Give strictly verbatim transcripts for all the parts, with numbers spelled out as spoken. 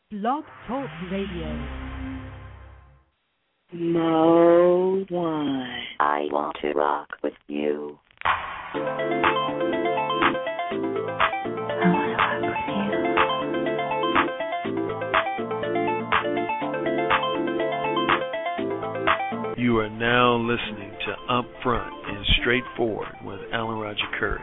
Blog Talk Radio. Mode one. I want to rock with you. I want to rock with you. You are now listening to Upfront and Straightforward with Alan Roger Curry.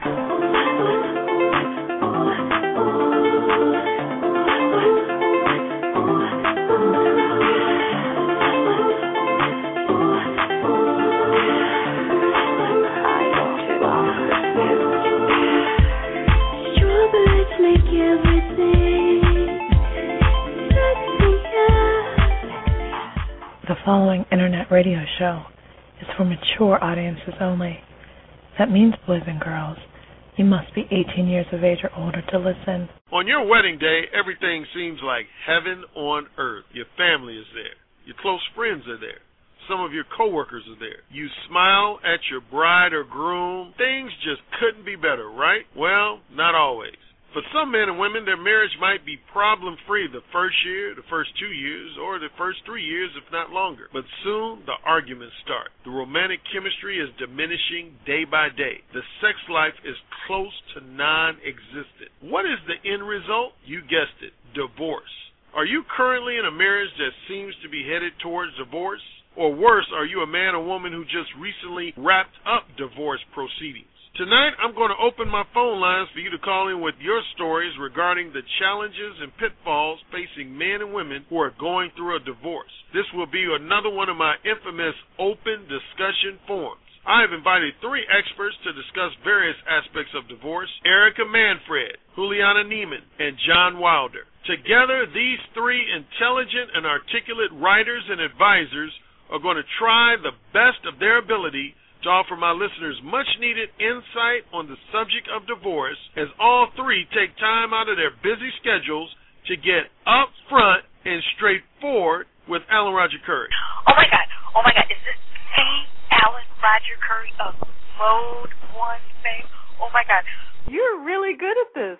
The following internet radio show is for mature audiences only. That means, boys and girls, you must be eighteen years of age or older to listen. On your wedding day, everything seems like heaven on earth. Your family is there. Your close friends are there. Some of your coworkers are there. You smile at your bride or groom. Things just couldn't be better, right? Well, not always. For some men and women, their marriage might be problem-free the first year, the first two years, or the first three years, if not longer. But soon, the arguments start. The romantic chemistry is diminishing day by day. The sex life is close to non-existent. What is the end result? You guessed it, divorce. Are you currently in a marriage that seems to be headed towards divorce? Or worse, are you a man or woman who just recently wrapped up divorce proceedings? Tonight, I'm going to open my phone lines for you to call in with your stories regarding the challenges and pitfalls facing men and women who are going through a divorce. This will be another one of my infamous open discussion forums. I have invited three experts to discuss various aspects of divorce: Erica Manfred, Juliana Neiman, and John Wilder. Together, these three intelligent and articulate writers and advisors are going to try the best of their ability to offer my listeners much-needed insight on the subject of divorce, as all three take time out of their busy schedules to get up front and straightforward with Alan Roger Curry. Oh, my God. Oh, my God. Is this the Alan Roger Curry of Mode one fame? Oh, my God. You're really good at this.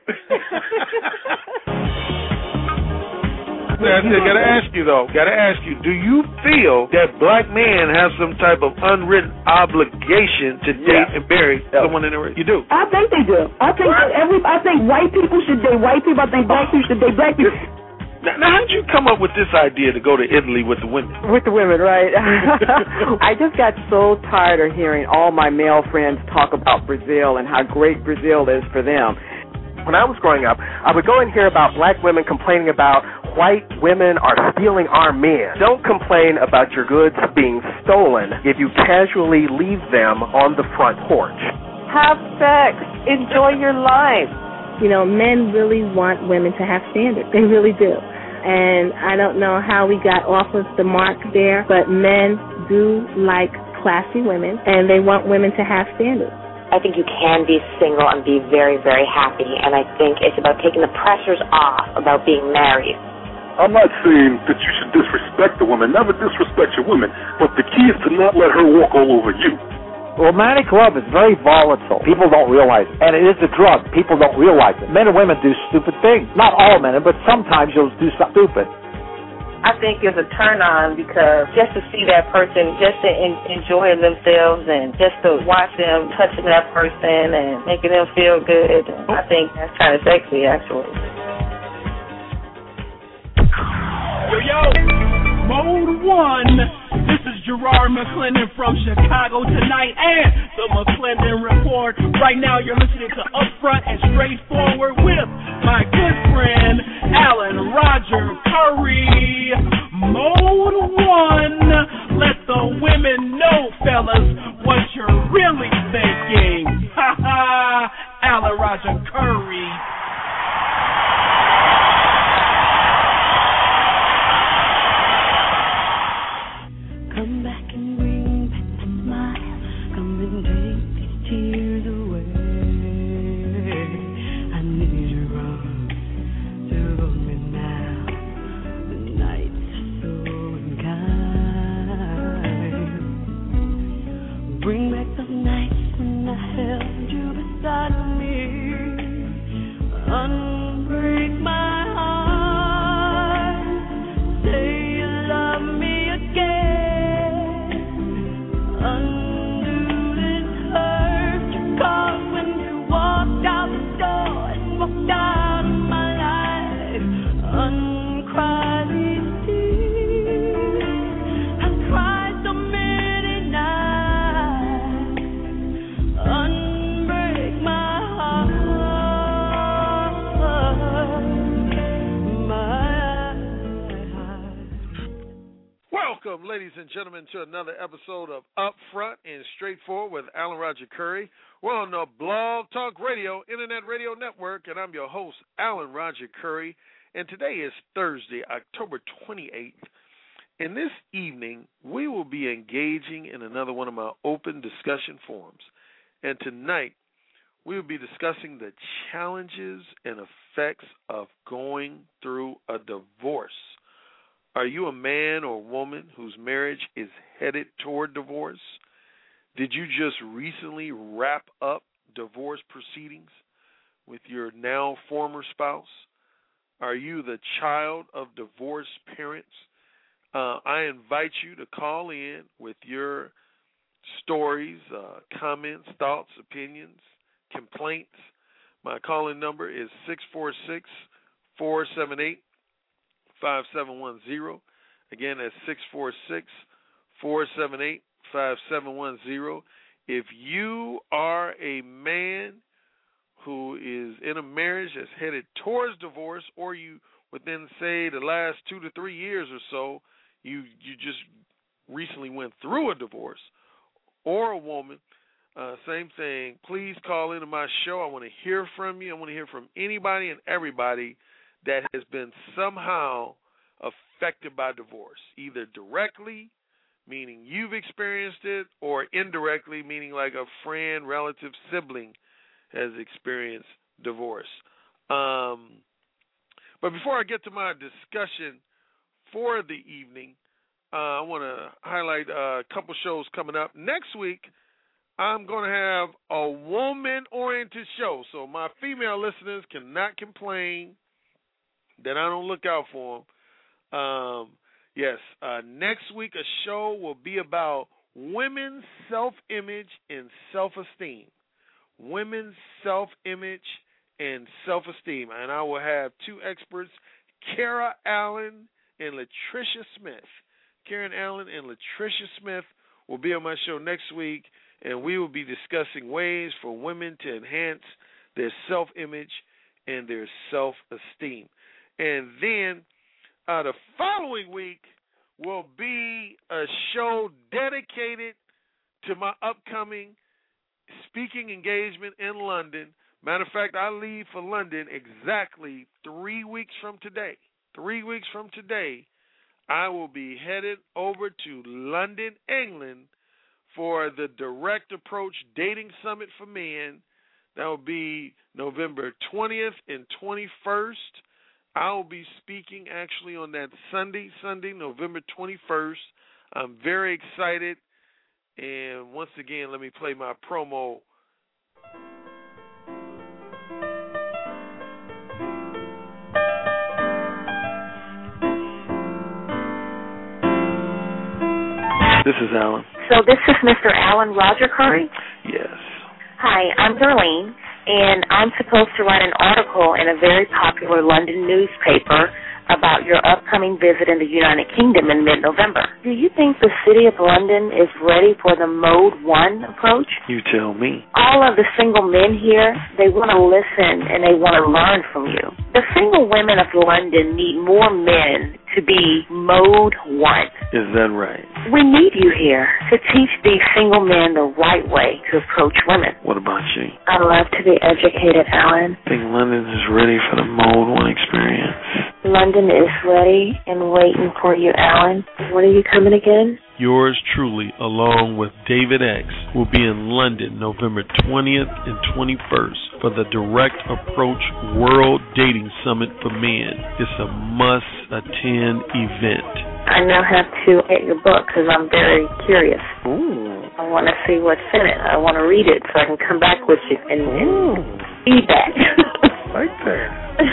I gotta ask you though, gotta ask you, do you feel that black men have some type of unwritten obligation to date yeah. and marry yeah. someone in their You do? I think they do. I think that every I think white people should date white people. I think black people should date black people. Now, now, how did you come up with this idea to go to Italy with the women? With the women, right? I just got so tired of hearing all my male friends talk about Brazil and how great Brazil is for them. When I was growing up, I would go and hear about black women complaining about white women are stealing our men. Don't complain about your goods being stolen if you casually leave them on the front porch. Have sex. Enjoy your life. You know, men really want women to have standards. They really do. And I don't know how we got off of the mark there, but men do like classy women, and they want women to have standards. I think you can be single and be very, very happy, and I think it's about taking the pressures off about being married. I'm not saying that you should disrespect a woman. Never disrespect your woman, but the key is to not let her walk all over you. Romantic love is very volatile. People don't realize it. And it is a drug. People don't realize it. Men and women do stupid things. Not all men, but sometimes you'll do something stupid. I think it's a turn on because just to see that person, just to in, enjoy themselves and just to watch them touching that person and making them feel good, I think that's kind of sexy, actually. Yo, yo, Mode one. This is Gerard McClendon from Chicago tonight and the McClendon Report. Right now you're listening to Upfront and Straightforward with my good friend Alan Roger Curry. Mode one. Let the women know, fellas, what you're really thinking. Ha ha. Alan Roger Curry. Come back and bring back the smile. Come and take these tears away. I need your arms to hold me now. When Welcome, ladies and gentlemen, to another episode of Upfront and Straightforward with Alan Roger Curry. We're on the Blog Talk Radio, Internet Radio Network, and I'm your host, Alan Roger Curry. And today is Thursday, October twenty-eighth. And this evening, we will be engaging in another one of my open discussion forums. And tonight, we will be discussing the challenges and effects of going through a divorce. Are you a man or woman whose marriage is headed toward divorce? Did you just recently wrap up divorce proceedings with your now former spouse? Are you the child of divorced parents? Uh, I invite you to call in with your stories, uh, comments, thoughts, opinions, complaints. My call-in number is six four six, four seven eight, five seven one zero. Again, that's six four six, four seven eight, five seven one zero. If you are a man who is in a marriage that's headed towards divorce, or you within, say, the last two to three years or so, you you just recently went through a divorce, or a woman, uh, same thing, please call into my show. I want to hear from you. I want to hear from anybody and everybody that has been somehow affected by divorce, either directly, meaning you've experienced it, or indirectly, meaning like a friend, relative, sibling has experienced divorce. Um, but before I get to my discussion for the evening, uh, I want to highlight uh, a couple shows coming up. Next week, I'm going to have a woman-oriented show, so my female listeners cannot complain that I don't look out for them. Um, yes, uh, next week a show will be about women's self-image and self-esteem. Women's self-image and self-esteem. And I will have two experts, Kara Allen and Latricia Smith. Karen Allen and Latricia Smith will be on my show next week, and we will be discussing ways for women to enhance their self-image and their self-esteem. And then uh, the following week will be a show dedicated to my upcoming speaking engagement in London. Matter of fact, I leave for London exactly three weeks from today. Three weeks from today, I will be headed over to London, England, for the Direct Approach Dating Summit for Men. That will be November twentieth and twenty-first. I will be speaking actually on that Sunday, Sunday, November twenty-first. I'm very excited. And once again, let me play my promo. This is Alan. So this is Mister Alan Roger Curry? Yes. Hi, I'm Darlene, and I'm supposed to write an article in a very popular London newspaper about your upcoming visit in the United Kingdom in mid-November. Do you think the city of London is ready for the Mode one approach? You tell me. All of the single men here, they want to listen and they want to learn from you. The single women of London need more men to be Mode one. Is that right? We need you here to teach these single men the right way to approach women. What about you? I love to be educated, Alan. I think London is ready for the Mode one experience. London is ready and waiting for you, Alan. When are you coming again? Yours truly, along with David X, will be in London November twentieth and twenty-first for the Direct Approach World Dating Summit for Men. It's a must-attend event. I now have to get your book because I'm very curious. Ooh. I want to see what's in it. I want to read it so I can come back with you and, and feedback. Like that.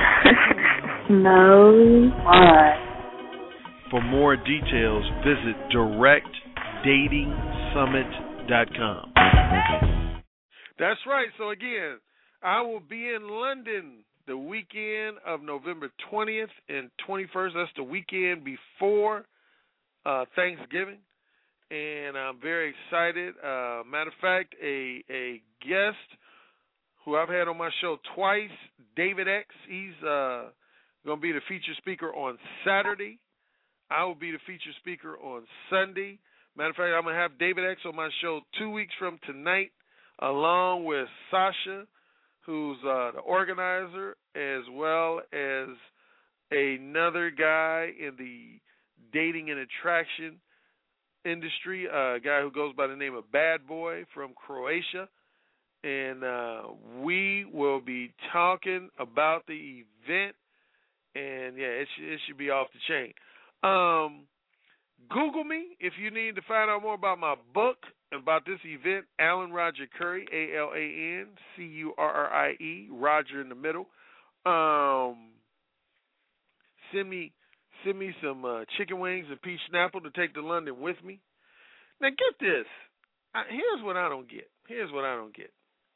No. Why? For more details, visit direct dating summit dot com. That's right. So again, I will be in London the weekend of November twentieth and twenty-first. That's the weekend before uh, Thanksgiving. And I'm very excited. Uh, matter of fact, a, a guest who I've had on my show twice, David X, he's uh, going to be the featured speaker on Saturday. I will be the featured speaker on Sunday. Matter of fact, I'm going to have David X on my show two weeks from tonight, along with Sasha, who's uh, the organizer, as well as another guy in the dating and attraction industry, a guy who goes by the name of Bad Boy from Croatia. And uh, we will be talking about the event. And, yeah, it, sh- it should be off the chain. Um, Google me if you need to find out more about my book, about this event, Alan Roger Currie, A L A N C U R R I E, Roger in the middle. Um, send me send me some uh, chicken wings and peach snapple to take to London with me. Now, get this. I, here's what I don't get. Here's what I don't get.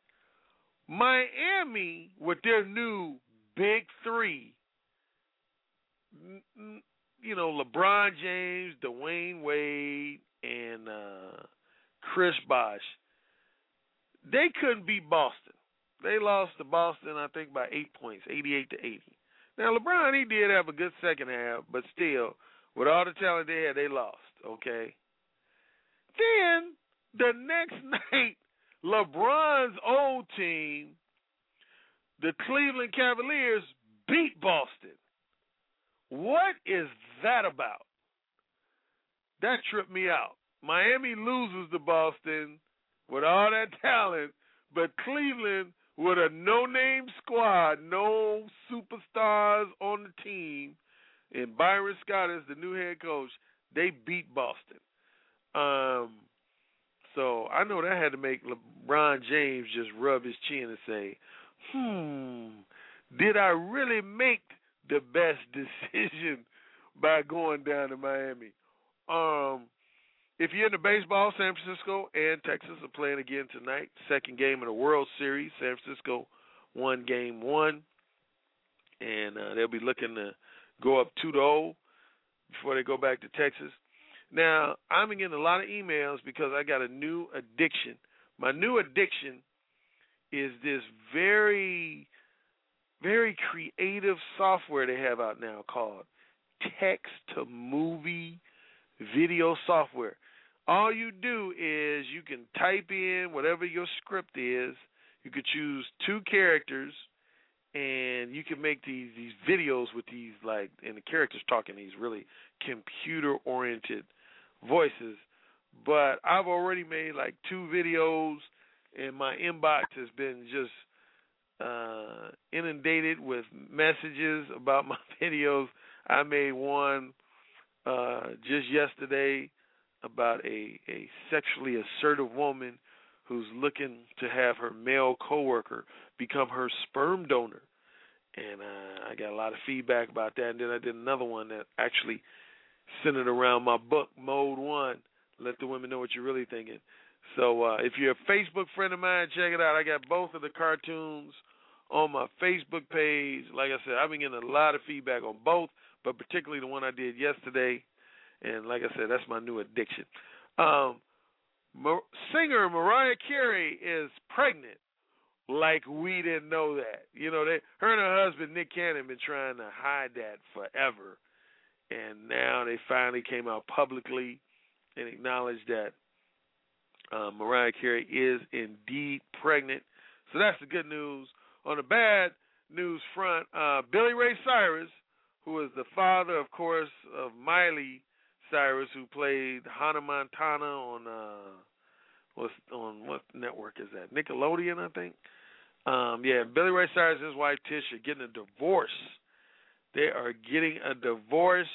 Miami, with their new big three, you know, LeBron James, Dwayne Wade, and uh, Chris Bosh, they couldn't beat Boston. They lost to Boston, I think, by eight points, eighty-eight to eighty. Now, LeBron, he did have a good second half, but still, with all the talent they had, they lost, okay? Then, the next night, LeBron's old team, the Cleveland Cavaliers, beat Boston. What is that about? That tripped me out. Miami loses to Boston with all that talent, but Cleveland, with a no-name squad, no superstars on the team, and Byron Scott is the new head coach, they beat Boston. Um, so I know that had to make LeBron James just rub his chin and say, hmm, did I really make the best decision by going down to Miami? Um, if you're into baseball, San Francisco and Texas are playing again tonight. Second game of the World Series. San Francisco won game one, and uh, they'll be looking to go up two to oh before they go back to Texas. Now, I'm getting a lot of emails because I got a new addiction. My new addiction is this very, very creative software they have out now called text-to-movie video software. All you do is you can type in whatever your script is. You could choose two characters, and you can make these these videos with these, like, and the characters talking these really computer-oriented voices. But I've already made like two videos, and my inbox has been just uh, inundated with messages about my videos. I made one uh, just yesterday about a, a sexually assertive woman who's looking to have her male coworker become her sperm donor. And uh, I got a lot of feedback about that. And then I did another one that actually centered around my book, Mode One. Let the women know what you're really thinking. So uh, if you're a Facebook friend of mine, check it out. I got both of the cartoons on my Facebook page. Like I said, I've been getting a lot of feedback on both, but particularly the one I did yesterday. And like I said, that's my new addiction. Um, Mar- singer Mariah Carey is pregnant. Like we didn't know that. You know, they, her and her husband, Nick Cannon, been trying to hide that forever. And now they finally came out publicly and acknowledged that uh, Mariah Carey is indeed pregnant. So that's the good news. On the bad news front, uh, Billy Ray Cyrus, who is the father, of course, of Miley Cyrus, who played Hannah Montana on uh, what's on what network is that? Nickelodeon, I think. Um, yeah, Billy Ray Cyrus and his wife Tish are getting a divorce. They are getting a divorce,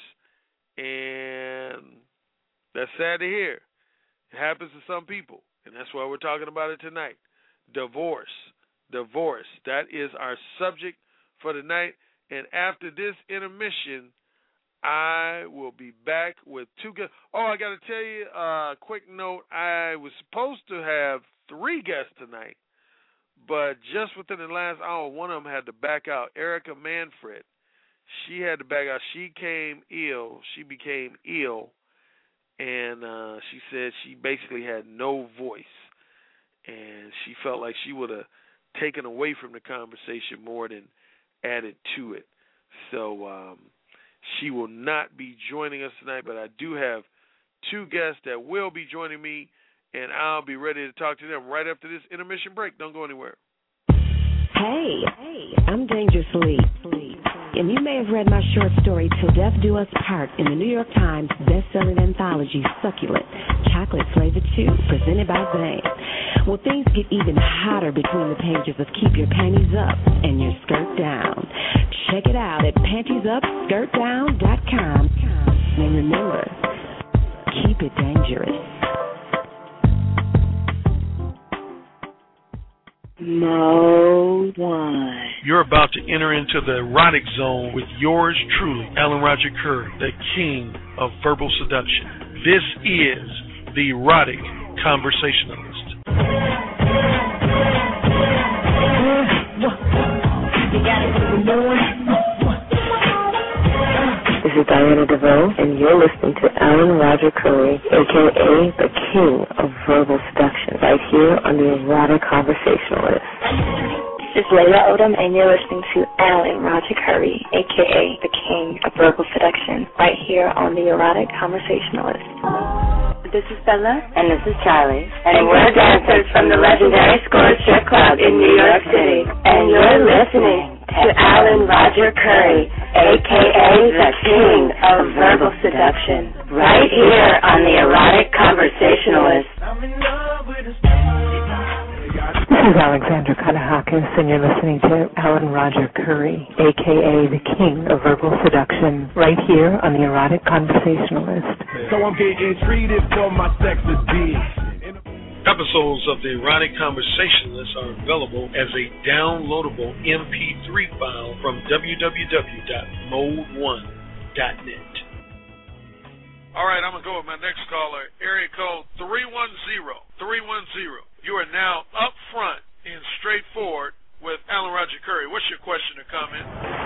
and that's sad to hear. It happens to some people, and that's why we're talking about it tonight. Divorce. Divorce. That is our subject for tonight. And after this intermission, I will be back with two guests. Oh, I got to tell you a uh, quick note. I was supposed to have three guests tonight, but just within the last hour, one of them had to back out. Erica Manfred. She had to back out. She came ill. She became ill, and uh, she said she basically had no voice, and she felt like she would have taken away from the conversation more than added to it. So um, She will not be joining us tonight, but I do have two guests that will be joining me, and I'll be ready to talk to them right after this intermission break. Don't go anywhere. Hey, hey, I'm Dangerously, and you may have read my short story, Till Death Do Us Part, in the New York Times best-selling anthology, Succulent, Chocolate Flavored Chew, presented by Zane. Well, things get even hotter between the pages of Keep Your Panties Up and Your Skirt Down. Check it out at panties up skirt down dot com. And remember, keep it dangerous. Mode one. You're about to enter into the erotic zone with yours truly, Alan Roger Curry, the king of verbal seduction. This is the Erotic Conversationalist. This is Diana DeVoe, and you're listening to Alan Roger Curry, a k a the king of verbal seduction, right here on the Erotic Conversationalist. This is Layla Odom, and you're listening to Alan Roger Curry, a k a the king of verbal seduction, right here on the Erotic Conversationalist. This is Bella. And this is Charlie. And, and we're dancers from the legendary Score Strip Club in New York City. And you're listening to Alan Roger Curry, a k a the king of verbal seduction, right here on the Erotic Conversationalist. This is Alexandra Kanahakis, and you're listening to Alan Roger Curry, a k a the king of verbal seduction, right here on the Erotic Conversationalist. So I'm getting treated for my sex addiction. Episodes of the Erotic Conversationalist are available as a downloadable M P three file from w w w dot mode one dot net. All right, I'm going to go with my next caller, area code three one zero, three one zero. You are now up front and straightforward with Alan Roger Curry. What's your question or comment?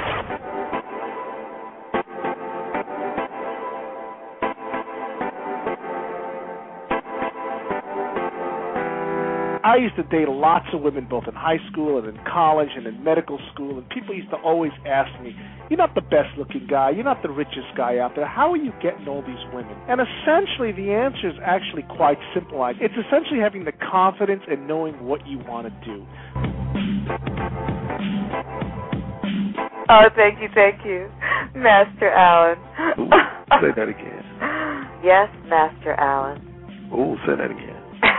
I used to date lots of women both in high school and in college and in medical school, and people used to always ask me, you're not the best looking guy, you're not the richest guy out there, how are you getting all these women? And essentially the answer is actually quite simple. It's essentially having the confidence and knowing what you want to do. Oh, thank you, thank you, Master Alan. Ooh, say that again. Yes, Master Alan. Ooh, say that again.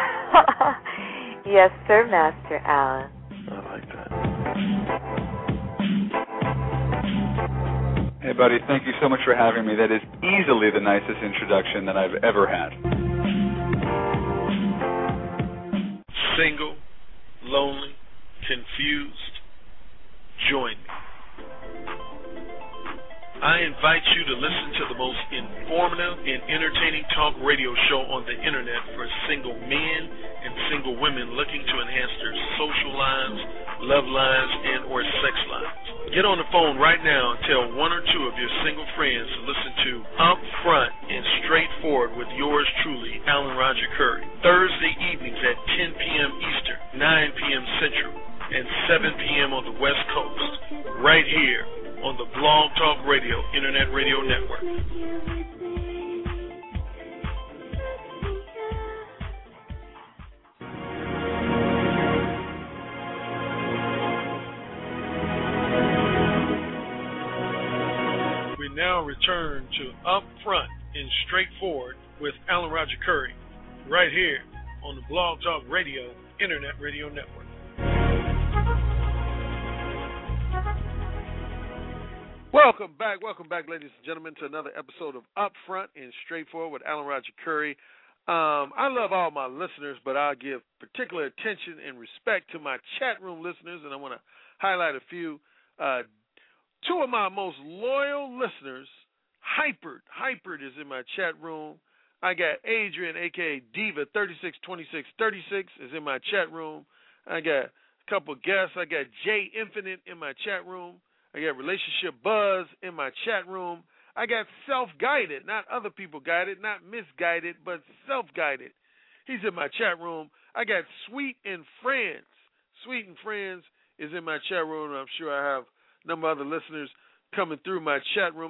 Yes, sir, Master Alan. I like that. Hey, buddy, thank you so much for having me. That is easily the nicest introduction that I've ever had. Single, lonely, confused, join me. I invite you to listen to the most informative and entertaining talk radio show on the internet for single men and single women looking to enhance their social lives, love lives, and or sex lives. Get on the phone right now and tell one or two of your single friends to listen to Up Front and Straightforward with yours truly, Alan Roger Curry, Thursday evenings at ten p.m. Eastern, nine p.m. Central, and seven p.m. on the West Coast, right here on the Blog Talk Radio Internet Radio Network. We now return to Up Front and Straightforward with Alan Roger Curry, right here on the Blog Talk Radio Internet Radio Network. Welcome back, welcome back, ladies and gentlemen, to another episode of Up Front and Straightforward with Alan Roger Curry. Um, I love all my listeners, but I'll give particular attention and respect to my chat room listeners, and I want to highlight a few. Uh, two of my most loyal listeners, Hyperd. Hyperd is in my chat room. I got Adrian, a k a. Diva, thirty-six twenty-six thirty-six is in my chat room. I got a couple guests. I got Jay Infinite in my chat room. I got Relationship Buzz in my chat room. I got Self-Guided, not other people guided, not misguided, but self-guided. He's in my chat room. I got Sweet and Friends. Sweet and Friends is in my chat room, and I'm sure I have a number of other listeners coming through my chat room. A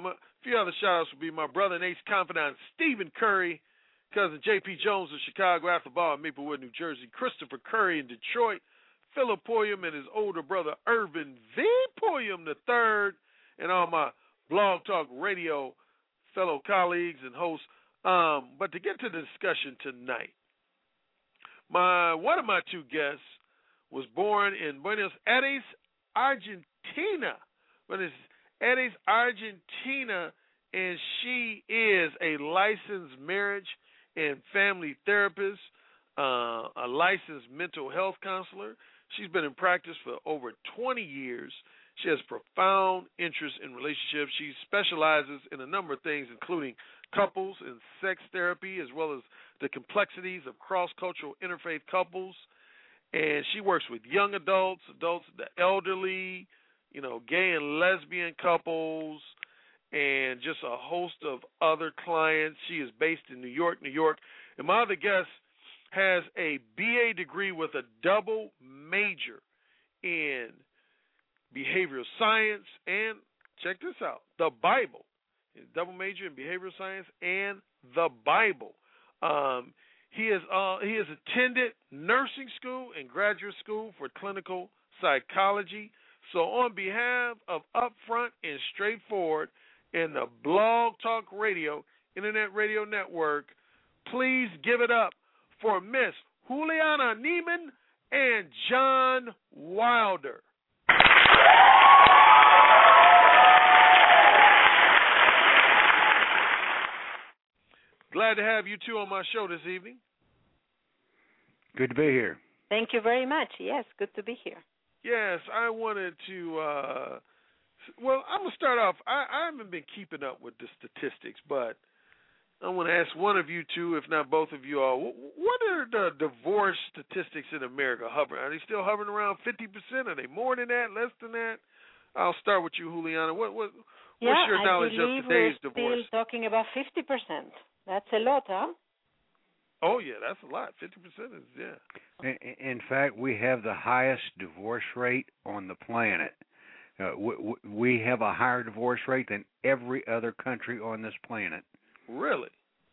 few other shout-outs would be my brother and ace confidant, Stephen Curry, cousin J P. Jones of Chicago, after ball in Maplewood, New Jersey, Christopher Curry in Detroit, Philip Pulliam and his older brother, Irvin V. Pulliam the third, and all my Blog Talk Radio fellow colleagues and hosts. Um, but to get to the discussion tonight, my one of my two guests was born in Buenos Aires, Argentina. Buenos Aires, Argentina, and she is a licensed marriage and family therapist, uh, a licensed mental health counselor. She's been in practice for over twenty years. She has profound interest in relationships. She specializes in a number of things, including couples and sex therapy, as well as the complexities of cross-cultural interfaith couples. And she works with young adults, adults, the elderly, you know, gay and lesbian couples, and just a host of other clients. She is based in New York, New York. And my other guest has a B A degree with a double major in behavioral science and, check this out, the Bible. Double major in behavioral science and the Bible. Um, he has uh, he has attended nursing school and graduate school for clinical psychology. So on behalf of Upfront and Straightforward and the Blog Talk Radio Internet Radio Network, please give it up for Miss Juliana Neiman and John Wilder. Glad to have you two on my show this evening. Good to be here. Thank you very much. Yes, good to be here. Yes, I wanted to, uh, well, I'm going to start off. I, I haven't been keeping up with the statistics, but I want to ask one of you two, if not both of you all, what are the divorce statistics in America hovering? Are they still hovering around fifty percent? Are they more than that, less than that? I'll start with you, Juliana. What, what, yeah, what's your knowledge I believe of today's we're divorce? Still talking about fifty percent. That's a lot, huh? Oh, yeah, that's a lot. fifty percent is, yeah. In, in fact, we have the highest divorce rate on the planet. Uh, we, we have a higher divorce rate than every other country on this planet. Really?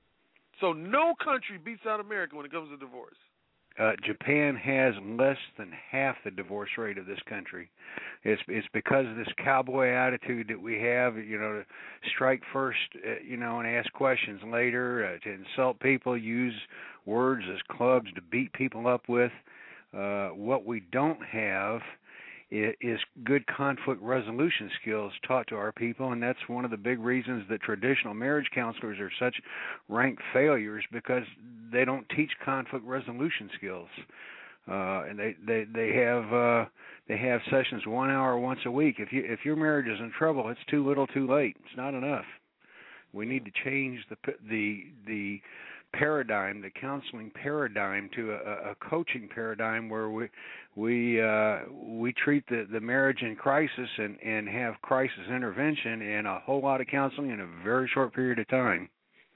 So no country beats out America when it comes to divorce? Uh, Japan has less than half the divorce rate of this country. It's it's because of this cowboy attitude that we have, you know, to strike first, uh, you know, and ask questions later, uh, to insult people, use words as clubs to beat people up with. Uh, what we don't have is, is good conflict resolution skills taught to our people, and that's one of the big reasons that traditional marriage counselors are such rank failures, because they don't teach conflict resolution skills. Uh, and they they they have uh, they have sessions one hour once a week. If you if your marriage is in trouble, it's too little, too late. It's not enough. We need to change the the the paradigm, the counseling paradigm, to a, a coaching paradigm where we we uh, we treat the, the marriage in crisis and, and have crisis intervention and a whole lot of counseling in a very short period of time.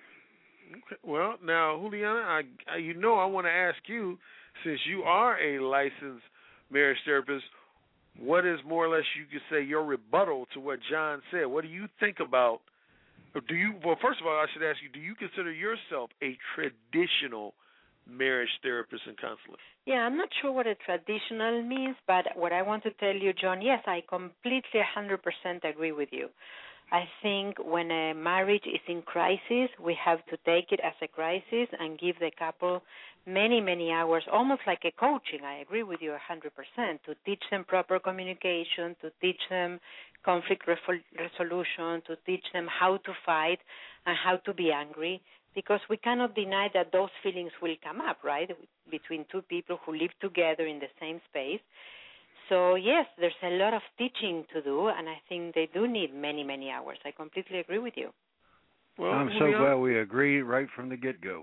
Okay. Well, now, Juliana, I, I you know I want to ask you, since you are a licensed marriage therapist, what is more or less, you could say, your rebuttal to what John said? What do you think about, or do you, well, first of all, I should ask you, do you consider yourself a traditional marriage therapist and counselor? Yeah, I'm not sure what a traditional means, but what I want to tell you, John, yes, I completely one hundred percent agree with you. I think when a marriage is in crisis, we have to take it as a crisis and give the couple many, many hours, almost like a coaching. I agree with you one hundred percent, to teach them proper communication, to teach them conflict refol- resolution, to teach them how to fight and how to be angry, because we cannot deny that those feelings will come up, right, between two people who live together in the same space. So, yes, there's a lot of teaching to do, and I think they do need many, many hours. I completely agree with you. Well, I'm so glad we agree right from the get-go.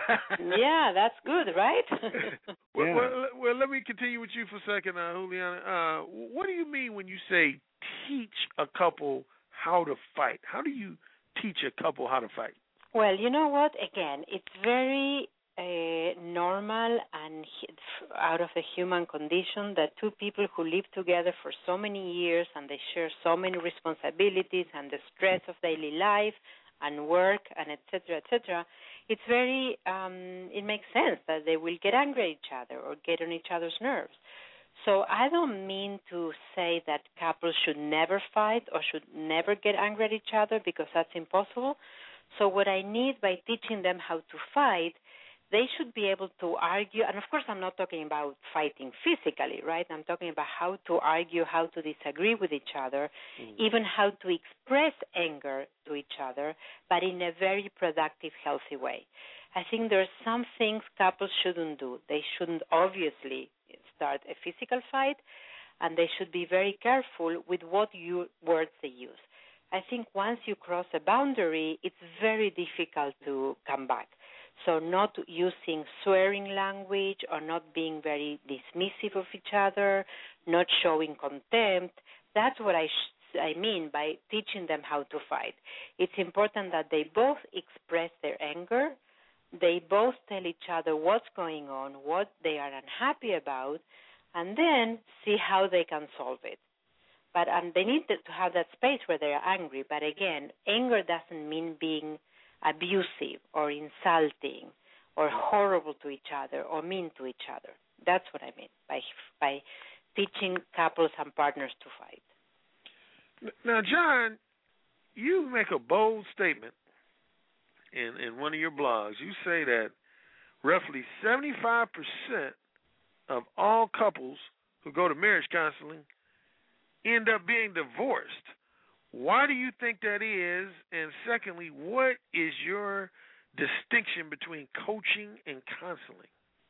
Yeah, that's good, right? well, yeah. well, well, let me continue with you for a second, uh, Juliana. Uh, what do you mean when you say teach a couple how to fight? How do you teach a couple how to fight? Well, you know what? Again, it's very uh, normal and out of the human condition that two people who live together for so many years and they share so many responsibilities and the stress of daily life and work and et cetera, et cetera, it's very, um, it makes sense that they will get angry at each other or get on each other's nerves. So I don't mean to say that couples should never fight or should never get angry at each other, because that's impossible. So what I need by teaching them how to fight, they should be able to argue. And, of course, I'm not talking about fighting physically, right? I'm talking about how to argue, how to disagree with each other, mm. even how to express anger to each other, but in a very productive, healthy way. I think there are some things couples shouldn't do. They shouldn't obviously start a physical fight, and they should be very careful with what you, words they use. I think once you cross a boundary, it's very difficult to come back. So not using swearing language or not being very dismissive of each other, not showing contempt, that's what I sh- I mean by teaching them how to fight. It's important that they both express their anger, they both tell each other what's going on, what they are unhappy about, and then see how they can solve it. But um, they need to have that space where they are angry. But again, anger doesn't mean being abusive or insulting or horrible to each other or mean to each other. That's what I mean by by teaching couples and partners to fight. Now, John, you make a bold statement in, in one of your blogs. You say that roughly seventy-five percent of all couples who go to marriage counseling end up being divorced. Why do you think that is? And secondly, what is your distinction between coaching and counseling?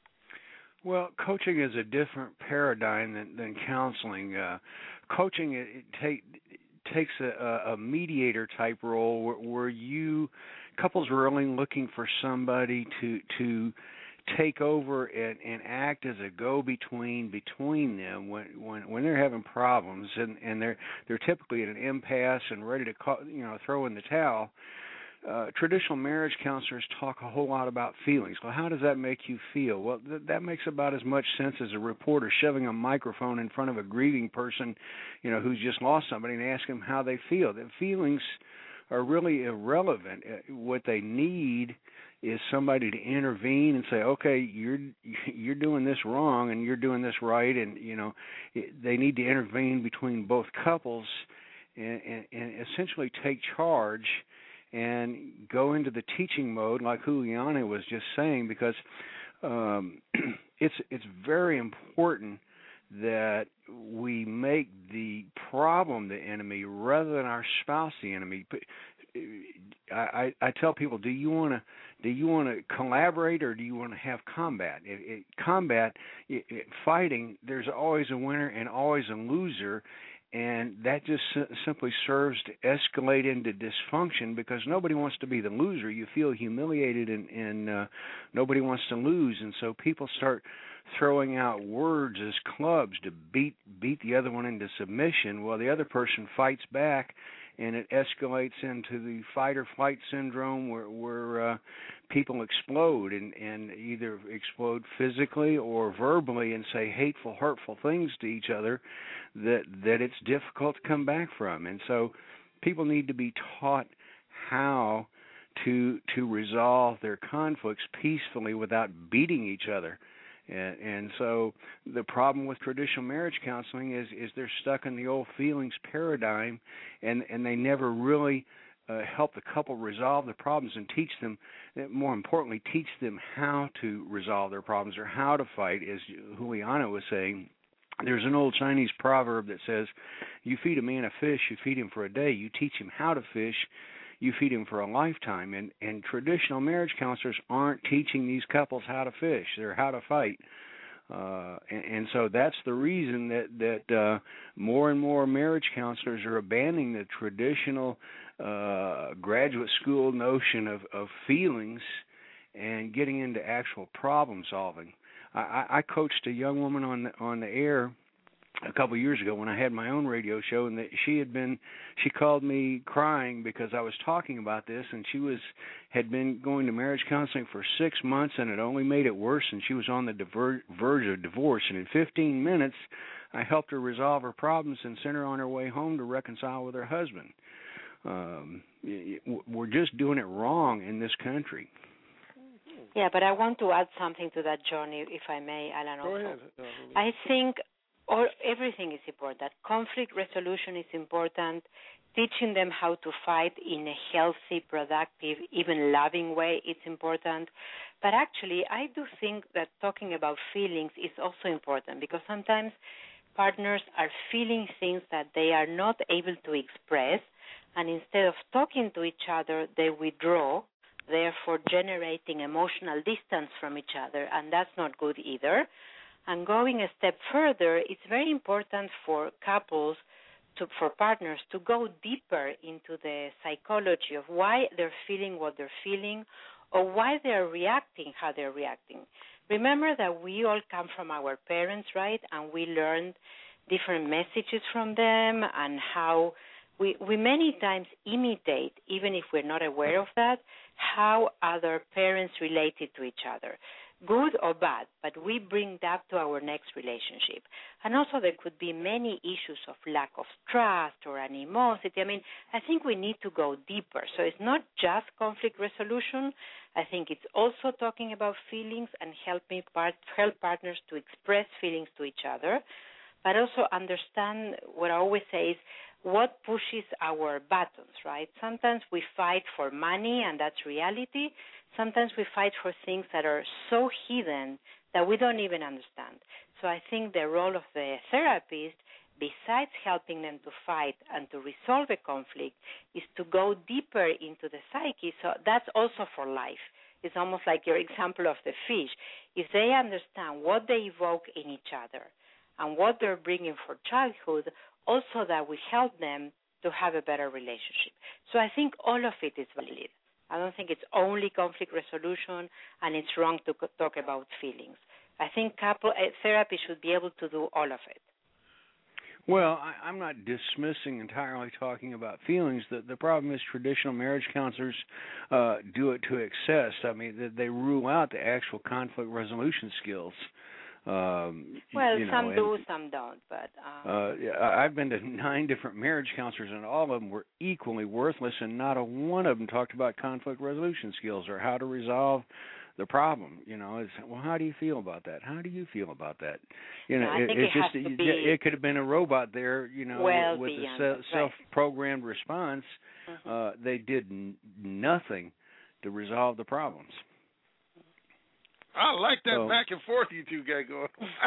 Well, coaching is a different paradigm than, than counseling. Uh, coaching it, it take, takes a, a mediator type role where, where you couples are really looking for somebody to to take over and, and act as a go-between between them when when, when they're having problems, and, and they're they're typically at an impasse and ready to call, you know throw in the towel. Uh, traditional marriage counselors talk a whole lot about feelings. Well, how does that make you feel? Well, th- that makes about as much sense as a reporter shoving a microphone in front of a grieving person, you know, who's just lost somebody, and asking them how they feel. The feelings are really irrelevant. What they need is somebody to intervene and say, okay, you're you're doing this wrong and you're doing this right, and you know it, they need to intervene between both couples and, and, and essentially take charge and go into the teaching mode, like Juliana was just saying, because um, it's it's very important that we make the problem the enemy rather than our spouse the enemy. I, I, I tell people, do you want to do you want to collaborate or do you want to have combat? It, it, combat, it, it, fighting, there's always a winner and always a loser. And that just simply serves to escalate into dysfunction, because nobody wants to be the loser. You feel humiliated, and, and uh, nobody wants to lose. And so people start throwing out words as clubs to beat beat the other one into submission, while the other person fights back, and it escalates into the fight-or-flight syndrome where, where uh, people explode and, and either explode physically or verbally and say hateful, hurtful things to each other that that it's difficult to come back from. And so people need to be taught how to to resolve their conflicts peacefully without beating each other. And, and so the problem with traditional marriage counseling is is they're stuck in the old feelings paradigm, and, and they never really uh, help the couple resolve the problems and teach them, more importantly, teach them how to resolve their problems or how to fight. As Juliana was saying, there's an old Chinese proverb that says, you feed a man a fish, you feed him for a day. You teach him how to fish, you feed him for a lifetime. And, and traditional marriage counselors aren't teaching these couples how to fish. They're how to fight. Uh, and, and so that's the reason that, that uh, more and more marriage counselors are abandoning the traditional uh, graduate school notion of, of feelings and getting into actual problem solving. I, I coached a young woman on the, on the air a couple of years ago when I had my own radio show, and that she had been, she called me crying because I was talking about this, and she was had been going to marriage counseling for six months, and it only made it worse, and she was on the diver- verge of divorce. And in fifteen minutes, I helped her resolve her problems and sent her on her way home to reconcile with her husband. Um, we're just doing it wrong in this country. Yeah, but I want to add something to that, Johnny, if I may, Alan. Go also. ahead. Uh, I think all, everything is important. Conflict resolution is important. Teaching them how to fight in a healthy, productive, even loving way is important. But actually, I do think that talking about feelings is also important, because sometimes partners are feeling things that they are not able to express, and instead of talking to each other, they withdraw, therefore generating emotional distance from each other, and that's not good either. And going a step further, it's very important for couples, to, for partners, to go deeper into the psychology of why they're feeling what they're feeling, or why they're reacting how they're reacting. Remember that we all come from our parents, right? And we learned different messages from them, and how we, we many times imitate, even if we're not aware of that, how other parents related to each other, good or bad, but we bring that to our next relationship. And also there could be many issues of lack of trust or animosity. I mean, I think we need to go deeper. So it's not just conflict resolution. I think it's also talking about feelings and helping part, help partners to express feelings to each other, but also understand what I always say is what pushes our buttons, right? Sometimes we fight for money, and that's reality. Sometimes we fight for things that are so hidden that we don't even understand. So I think the role of the therapist, besides helping them to fight and to resolve a conflict, is to go deeper into the psyche. So that's also for life. It's almost like your example of the fish. If they understand what they evoke in each other and what they're bringing for childhood, also that will help them to have a better relationship. So I think all of it is valid. I don't think it's only conflict resolution, and it's wrong to talk about feelings. I think couple uh, therapy should be able to do all of it. Well, I, I'm not dismissing entirely talking about feelings. The, the problem is traditional marriage counselors uh, do it to excess. I mean, they, they rule out the actual conflict resolution skills. Um, well, you know, some and, do, some don't. But um, uh, yeah, I've been to nine different marriage counselors, and all of them were equally worthless, and not a one of them talked about conflict resolution skills or how to resolve the problem. You know, it's, well, how do you feel about that? How do you feel about that? You know, no, it, it, it's it just has to it, be it could have been a robot there. You know, well with beyond a that, self-programmed response. Mm-hmm. Uh, they did n- nothing to resolve the problems. I like that so, back and forth you two got going.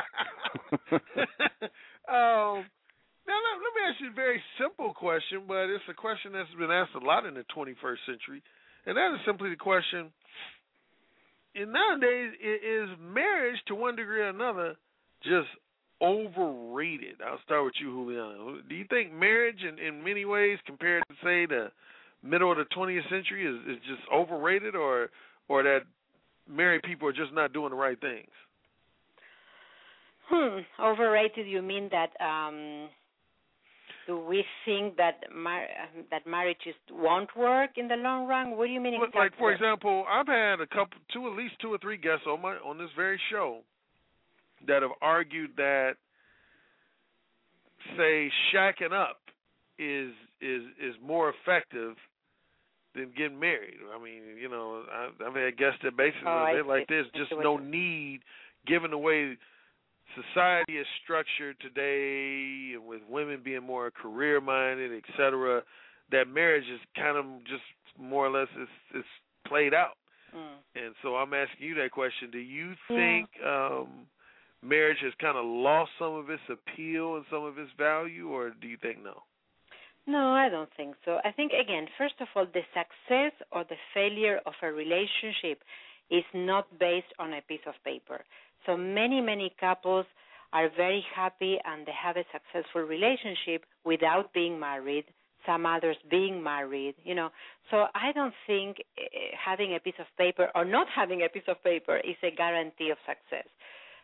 um, now, let, let me ask you a very simple question, but it's a question that's been asked a lot in the twenty-first century, and that is simply the question, and nowadays, is marriage, to one degree or another, just overrated? I'll start with you, Juliana. Do you think marriage, in, in many ways, compared to, say, the middle of the twentieth century, is, is just overrated, or or that married people are just not doing the right things? Hmm. Overrated, you mean that um, do we think that mar- that marriages won't work in the long run? What do you mean exactly? Like, for example, I've had a couple, two, at least two or three guests on my on this very show that have argued that, say, shacking up is is is more effective than getting married. I mean, you know, I, I've had guests that basically oh, they're like, there's just no need, given the way society is structured today, with women being more career-minded, et cetera, that marriage is kind of just more or less it's, it's played out. Mm. And so I'm asking you that question. Do you think yeah. um, marriage has kind of lost some of its appeal and some of its value, or do you think no? No, I don't think so. I think, again, first of all, the success or the failure of a relationship is not based on a piece of paper. So many, many couples are very happy and they have a successful relationship without being married, some others being married, you know. So I don't think having a piece of paper or not having a piece of paper is a guarantee of success.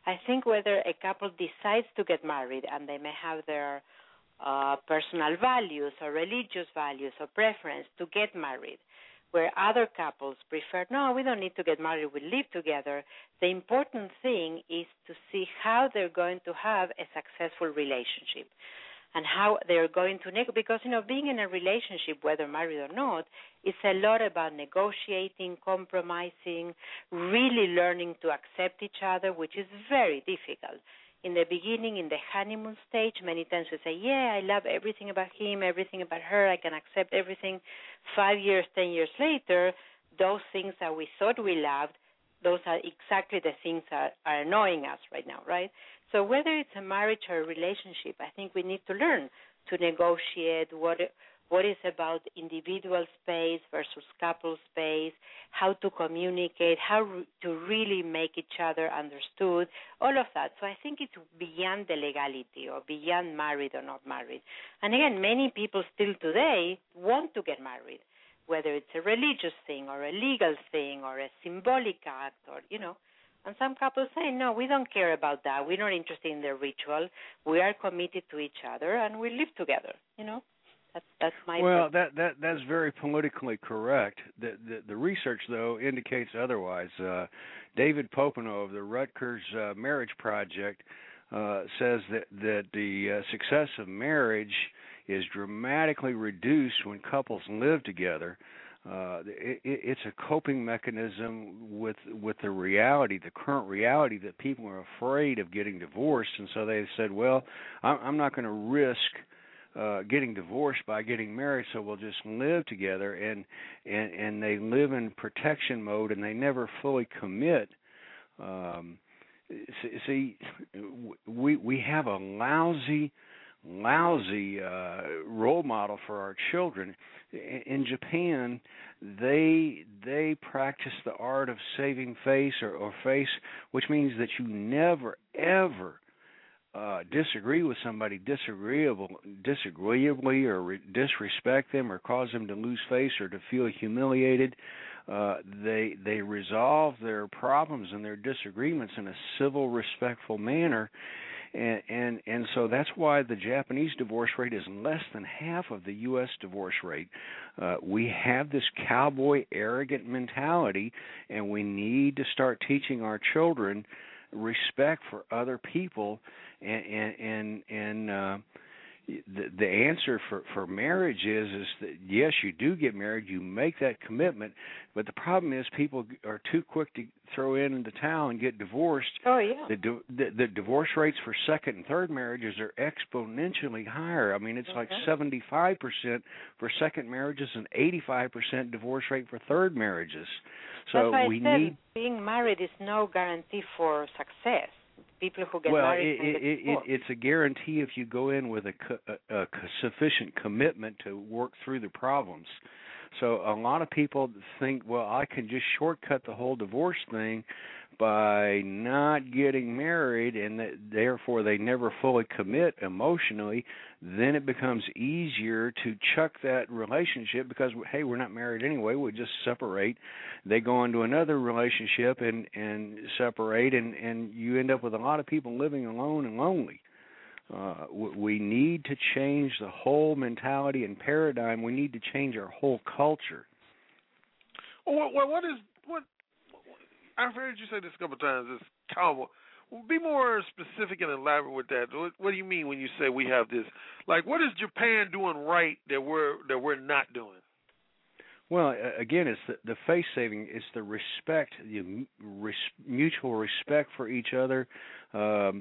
I think whether a couple decides to get married and they may have their uh, personal values or religious values or preference to get married, where other couples prefer, no, we don't need to get married, we live together, the important thing is to see how they're going to have a successful relationship and how they're going to negotiate. Because, you know, being in a relationship, whether married or not, is a lot about negotiating, compromising, really learning to accept each other, which is very difficult. In the beginning, in the honeymoon stage, many times we say, yeah, I love everything about him, everything about her, I can accept everything. Five years, ten years later, those things that we thought we loved, those are exactly the things that are annoying us right now, right? So whether it's a marriage or a relationship, I think we need to learn to negotiate what what is about individual space versus couple space, how to communicate, how re- to really make each other understood, all of that. So I think it's beyond the legality or beyond married or not married. And again, many people still today want to get married, whether it's a religious thing or a legal thing or a symbolic act or, you know. And some couples say, no, we don't care about that. We're not interested in the ritual. We are committed to each other and we live together, you know. That's, that's my well, point. that that that's very politically correct. The, the the research though indicates otherwise. Uh, David Popenow of the Rutgers uh, Marriage Project uh, says that that the uh, success of marriage is dramatically reduced when couples live together. Uh, it, it's a coping mechanism with with the reality, the current reality that people are afraid of getting divorced, and so they said, well, I'm, I'm not going to risk Uh, getting divorced by getting married, so we'll just live together, and, and and they live in protection mode, and they never fully commit. Um, see, we we have a lousy, lousy uh, role model for our children. In Japan, they they practice the art of saving face or, or face, which means that you never ever Uh, disagree with somebody disagreeable, disagreeably or re- disrespect them or cause them to lose face or to feel humiliated. Uh, they they resolve their problems and their disagreements in a civil, respectful manner, and and, and so that's why the Japanese divorce rate is less than half of the U S divorce rate. Uh, we have this cowboy, arrogant mentality, and we need to start teaching our children respect for other people, and and and, and uh, the the answer for, for marriage is is that yes, you do get married, you make that commitment, but the problem is people are too quick to throw in in the towel and get divorced. Oh yeah. The, the the divorce rates for second and third marriages are exponentially higher. I mean, it's mm-hmm. like seventy-five percent for second marriages and eighty-five percent divorce rate for third marriages. So That's why we I said need being married is no guarantee for success. People who get well, married it, get it, it, it's a guarantee if you go in with a, a, a sufficient commitment to work through the problems. So a lot of people think, well, I can just shortcut the whole divorce thing by not getting married, and that therefore they never fully commit emotionally. Then it becomes easier to chuck that relationship because, hey, we're not married anyway, we just separate. They go into another relationship and, and separate, and, and you end up with a lot of people living alone and lonely. Uh, we need to change the whole mentality and paradigm. We need to change our whole culture. Well, what, what, what is what? I've heard you say this a couple of times. This cowboy. Well, be more specific and elaborate with that. What, what do you mean when you say we have this? Like, what is Japan doing right that we're that we're not doing? Well, again, it's the, the face saving. It's the respect, the res, mutual respect for each other. Um,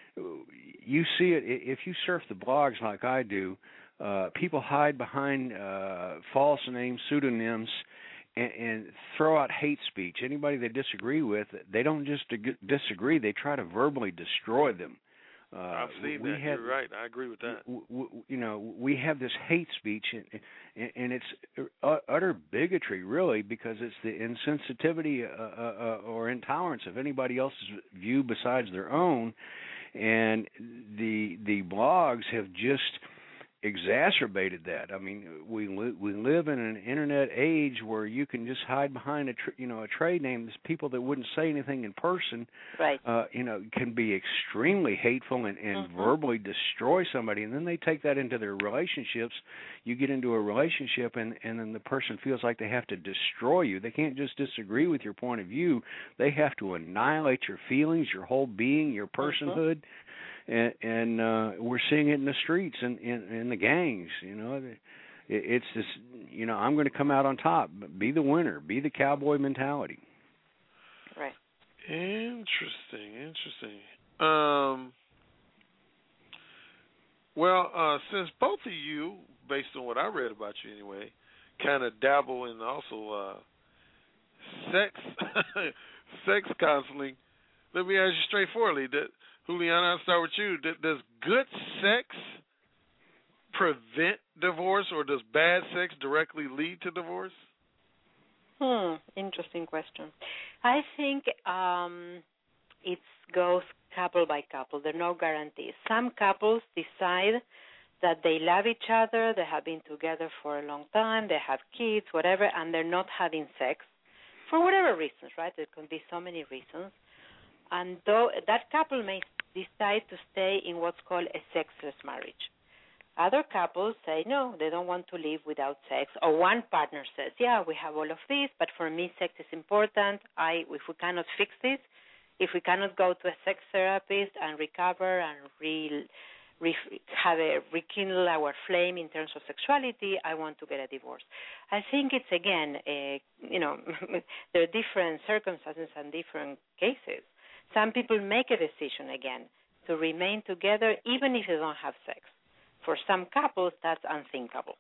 You see it if you surf the blogs like I do. Uh, people hide behind uh, false names, pseudonyms, and, and throw out hate speech. Anybody they disagree with, they don't just disagree; they try to verbally destroy them. Uh, I've seen we that. Have, You're right. I agree with that. W- w- you know, we have this hate speech, and, and it's utter bigotry, really, because it's the insensitivity uh, uh, or intolerance of anybody else's view besides their own. And the the blogs have just exacerbated that. I mean, we li- we live in an internet age where you can just hide behind a tr- you know a trade name. There's people that wouldn't say anything in person, right? Uh, you know, can be extremely hateful and, and mm-hmm. verbally destroy somebody, and then they take that into their relationships. You get into a relationship, and and then the person feels like they have to destroy you. They can't just disagree with your point of view. They have to annihilate your feelings, your whole being, your personhood. Mm-hmm. And, and uh, we're seeing it in the streets and in, in the gangs. You know, it, it's this. You know, I'm going to come out on top. Be the winner. Be the cowboy mentality. Right. Interesting. Interesting. Um. Well, uh, since both of you, based on what I read about you anyway, kind of dabble in also uh, sex, sex counseling. Let me ask you straightforwardly that. Juliana, I'll start with you. Does good sex prevent divorce, or does bad sex directly lead to divorce? Hmm, interesting question. I think um, it goes couple by couple. There are no guarantees. Some couples decide that they love each other, they have been together for a long time, they have kids, whatever, and they're not having sex for whatever reasons, right? There can be so many reasons. And though that couple may decide to stay in what's called a sexless marriage. Other couples say no, they don't want to live without sex. Or one partner says, yeah, we have all of this, but for me sex is important. I, if we cannot fix this, if we cannot go to a sex therapist and recover and re, re, have a, rekindle our flame in terms of sexuality, I want to get a divorce. I think it's, again, a, you know, there are different circumstances and different cases. Some people make a decision, again, to remain together even if they don't have sex. For some couples, that's unthinkable.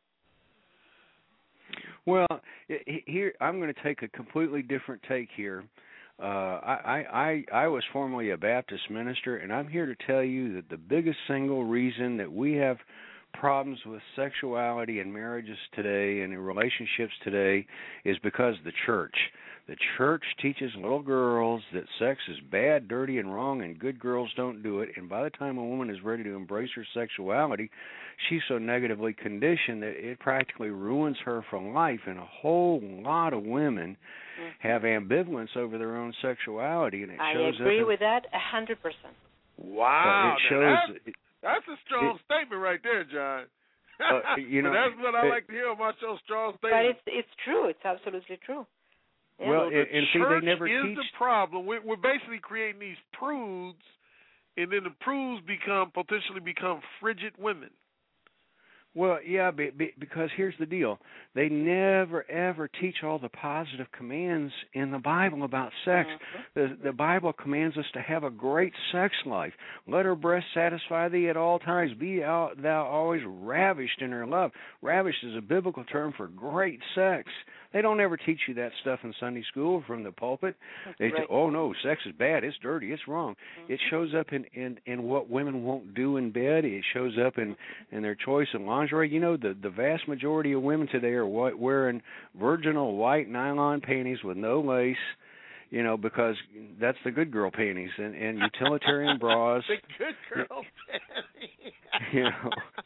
Well, here I'm going to take a completely different take here. Uh, I, I, I was formerly a Baptist minister, and I'm here to tell you that the biggest single reason that we have problems with sexuality in marriages today and in relationships today is because of the church. The church teaches little girls that sex is bad, dirty, and wrong, and good girls don't do it. And by the time a woman is ready to embrace her sexuality, she's so negatively conditioned that it practically ruins her for life. And a whole lot of women mm-hmm. have ambivalence over their own sexuality, and it I shows agree up in, with that a hundred percent. Wow, uh, it shows. That's, that's a strong it, statement right there, John. Uh, you know, but that's what I it, like to hear on my show, strong statement. But it's it's true. It's absolutely true. Yeah. Well, so the and see, church they never is teach. the problem. We're, we're basically creating these prudes, and then the prudes become potentially become frigid women. Well, yeah, be, be, because here's the deal. They never, ever teach all the positive commands in the Bible about sex. Mm-hmm. The, the Bible commands us to have a great sex life. Let her breast satisfy thee at all times. Be out, thou always ravished in her love. Ravished is a biblical term for great sex. They don't ever teach you that stuff in Sunday school or from the pulpit. They right. say, oh, no, sex is bad. It's dirty. It's wrong. Mm-hmm. It shows up in, in, in what women won't do in bed. It shows up in, in their choice of lingerie. You know, the, the vast majority of women today are wearing virginal white nylon panties with no lace, you know, because that's the good girl panties, and, and utilitarian bras. The good girl panties. You know.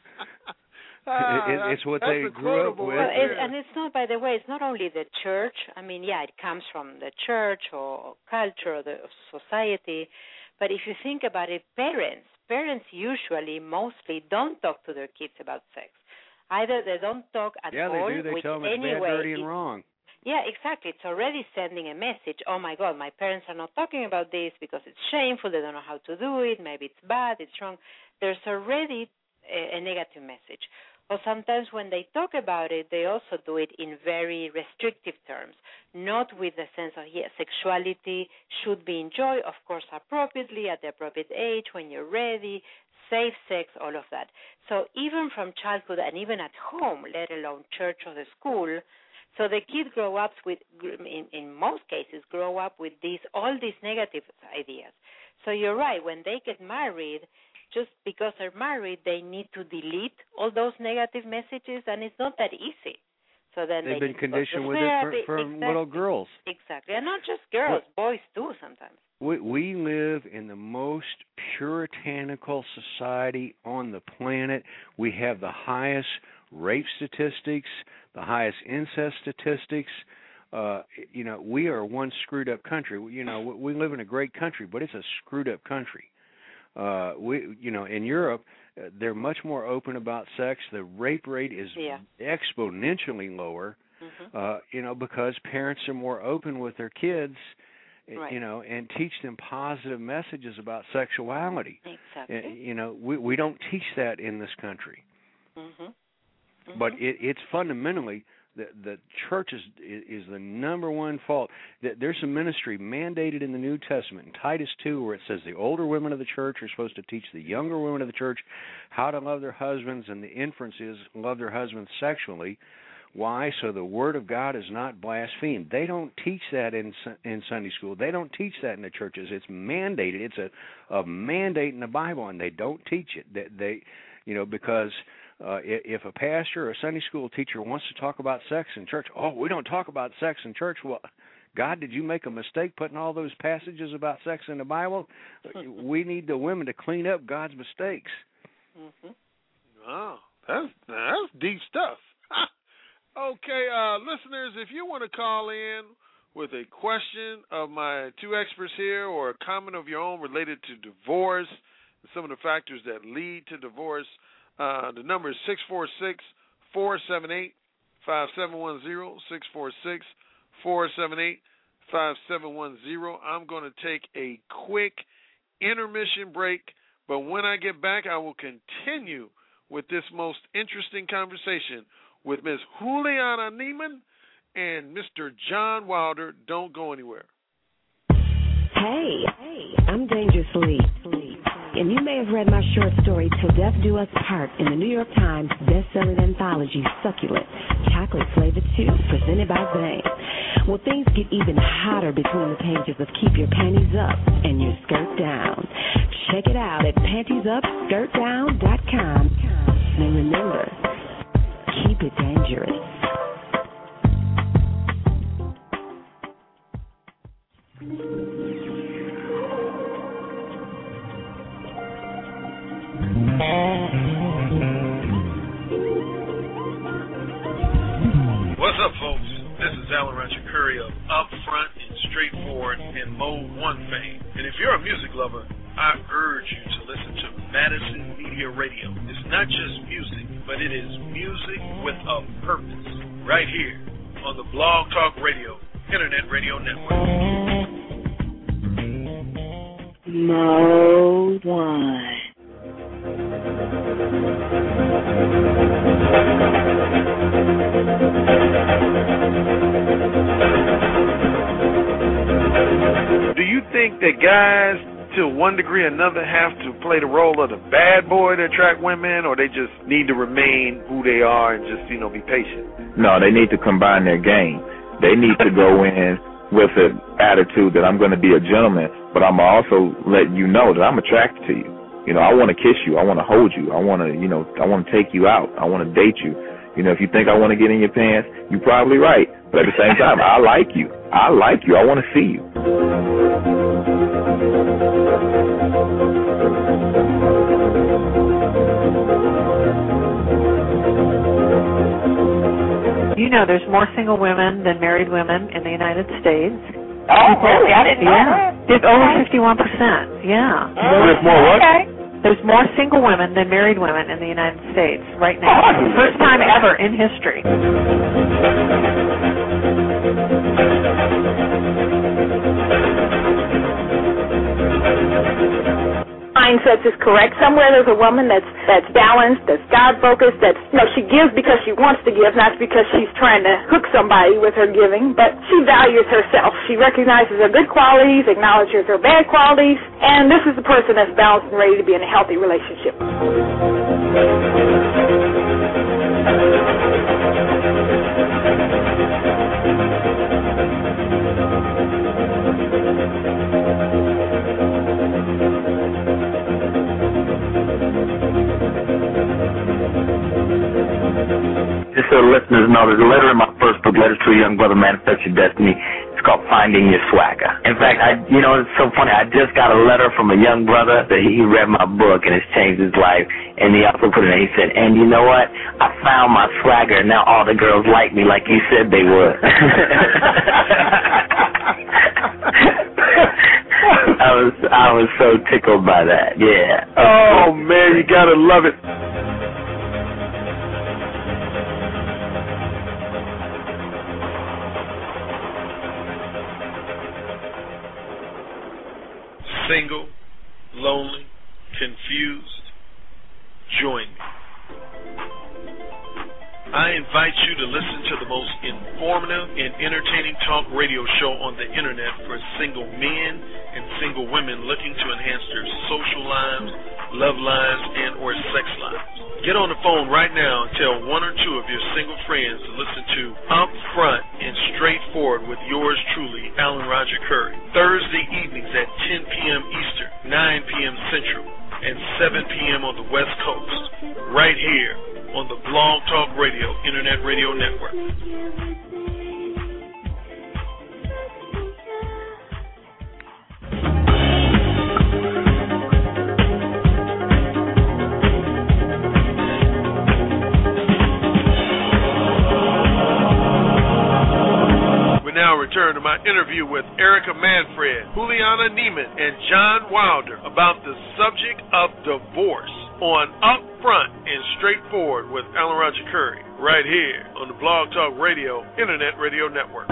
Ah, it, it's what they grew up with. Well, it, and it's not, by the way, it's not only the church. I mean, yeah, it comes from the church or culture or the society. But if you think about it, parents, parents usually mostly don't talk to their kids about sex. Either they don't talk at yeah, all. Yeah, they do. They with tell them it's bad, dirty, and wrong. Yeah, exactly. It's already sending a message. Oh, my God, my parents are not talking about this because it's shameful. They don't know how to do it. Maybe it's bad. It's wrong. There's already a, a negative message. Or sometimes when they talk about it, they also do it in very restrictive terms, not with the sense of, yes, sexuality should be enjoyed, of course, appropriately, at the appropriate age, when you're ready, safe sex, all of that. So even from childhood and even at home, let alone church or the school, so the kid grow up with, in, in most cases, grow up with these all these negative ideas. So you're right, when they get married, just because they're married, they need to delete all those negative messages, and it's not that easy. So then they've they been conditioned with it from, from exactly. little girls. Exactly, and not just girls, well, boys too sometimes. We we live in the most puritanical society on the planet. We have the highest rape statistics, the highest incest statistics. Uh, you know, we are one screwed up country. You know, we live in a great country, but it's a screwed up country. Uh, we, you know, in Europe, uh, they're much more open about sex. The rape rate is yeah. exponentially lower. Mm-hmm. Uh, you know, because parents are more open with their kids. Right. You know, and teach them positive messages about sexuality. Exactly. Uh, you know, we we don't teach that in this country. Mm-hmm. Mm-hmm. But it, it's fundamentally the the church is is the number one fault. There's a ministry mandated in the New Testament in Titus two where it says the older women of the church are supposed to teach the younger women of the church how to love their husbands, and the inference is love their husbands sexually. Why? So the Word of God is not blasphemed. They don't teach that in in Sunday school. They don't teach that in the churches. It's mandated. It's a, a mandate in the Bible, and they don't teach it. They, they you know, because uh, if a pastor or a Sunday school teacher wants to talk about sex in church, oh, we don't talk about sex in church. Well, God, did you make a mistake putting all those passages about sex in the Bible? We need the women to clean up God's mistakes. Mm-hmm. Wow, that's that's deep stuff. Okay, uh, listeners, if you want to call in with a question of my two experts here or a comment of your own related to divorce and some of the factors that lead to divorce, uh, the number is six four six, four seven eight, five seven one zero, six four six, four seven eight, five seven one zero. I'm going to take a quick intermission break, but when I get back, I will continue with this most interesting conversation with Miz Juliana Neiman and Mister John Wilder. Don't go anywhere. Hey, hey, I'm Dangerously, and you may have read my short story, Till Death Do Us Part, in the New York Times best-selling anthology, Succulent, Chocolate Flavor two, presented by Zane. Well, things get even hotter between the pages of Keep Your Panties Up and Your Skirt Down. Check it out at panties up skirt down dot com. And remember, keep it dangerous. What's up, folks? This is Alan Roger Curry of Upfront and Straightforward and Mode one fame. And if you're a music lover, I urge you to listen to Madison Media Radio. It's not just music, but it is music with a purpose. Right here on the Blog Talk Radio Internet Radio Network. Mode one. Do you think that guys, to one degree or another, have to play the role of the bad boy to attract women, or they just need to remain who they are and just, you know, be patient? No, they need to combine their game. They need to go in with an attitude that I'm going to be a gentleman, but I'm also letting you know that I'm attracted to you. You know, I want to kiss you. I want to hold you. I want to, you know, I want to take you out. I want to date you. You know, if you think I want to get in your pants, you're probably right. But at the same time, I like you. I like you. I want to see you. You know, there's more single women than married women in the United States. Oh, really? I didn't know yeah. that. It's over fifty-one percent. Yeah. There's more what? Okay. There's more single women than married women in the United States right now. Oh, First time ever in history. Mindsets is correct. Somewhere there's a woman that's that's balanced, that's God focused, that's you know she gives because she wants to give, not because she's trying to hook somebody with her giving. But she values herself. She recognizes her good qualities, acknowledges her bad qualities, and this is the person that's balanced and ready to be in a healthy relationship. Just a the listeners know there's a letter in my first book, Letters to a Young Brother, Manifest Your Destiny. It's called Finding Your Swagger. In fact, I, you know, it's so funny. I just got a letter from a young brother that he read my book and it's changed his life. And he also put it in, he said, and you know what? I found my swagger and now all the girls like me like you said they would. I was I was so tickled by that. Yeah. Oh man, you gotta love it. Single, lonely, confused, join me. I invite you to listen to the most informative and entertaining talk radio show on the internet for single men and single women looking to enhance their social lives, love lives, and or sex lives. Get on the phone right now and tell one or two of your single friends to listen to Upfront and Straightforward with yours truly, Alan Roger Curry, Thursday evenings at ten p.m. Eastern, nine p.m. Central, and seven p.m. on the West Coast, right here on the Blog Talk Radio Internet Radio Network. We now return to my interview with Erica Manfred, Juliana Neiman, and John Wilder about the subject of divorce on Upfront and Straightforward with Alan Roger Curry, right here on the Blog Talk Radio Internet Radio Network.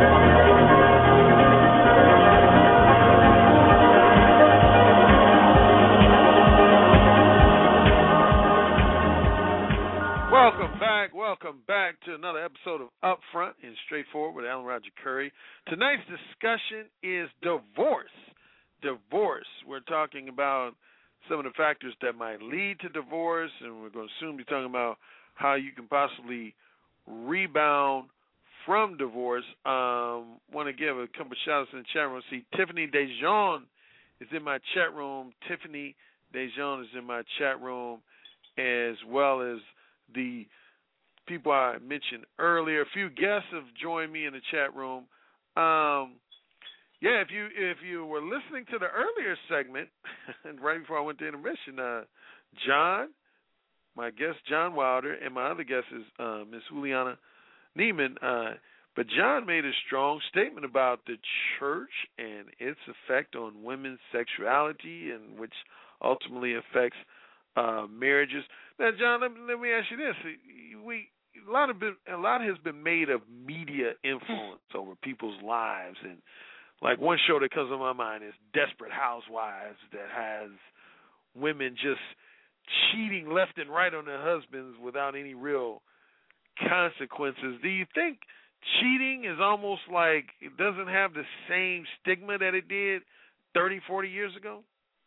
Welcome back, welcome back to another episode of Upfront and Straightforward with Alan Roger Curry. Tonight's discussion is divorce. Divorce. We're talking about some of the factors that might lead to divorce, and we're going to soon be talking about how you can possibly rebound from divorce. Um, want to give a couple of shout-outs in the chat room. See, Tiffany Dejean is in my chat room. Tiffany Dejean is in my chat room, as well as the people I mentioned earlier. A few guests have joined me in the chat room. Um, Yeah, if you if you were listening to the earlier segment, and right before I went to intermission, uh, John, my guest John Wilder, and my other guest is uh, Miss Juliana Neiman. Uh, but John made a strong statement about the church and its effect on women's sexuality, and which ultimately affects uh, marriages. Now, John, let me, let me ask you this: we a lot of been, a lot has been made of media influence over people's lives, and like one show that comes to my mind is Desperate Housewives, that has women just cheating left and right on their husbands without any real consequences. Do you think cheating is almost like it doesn't have the same stigma that it did thirty, forty years ago?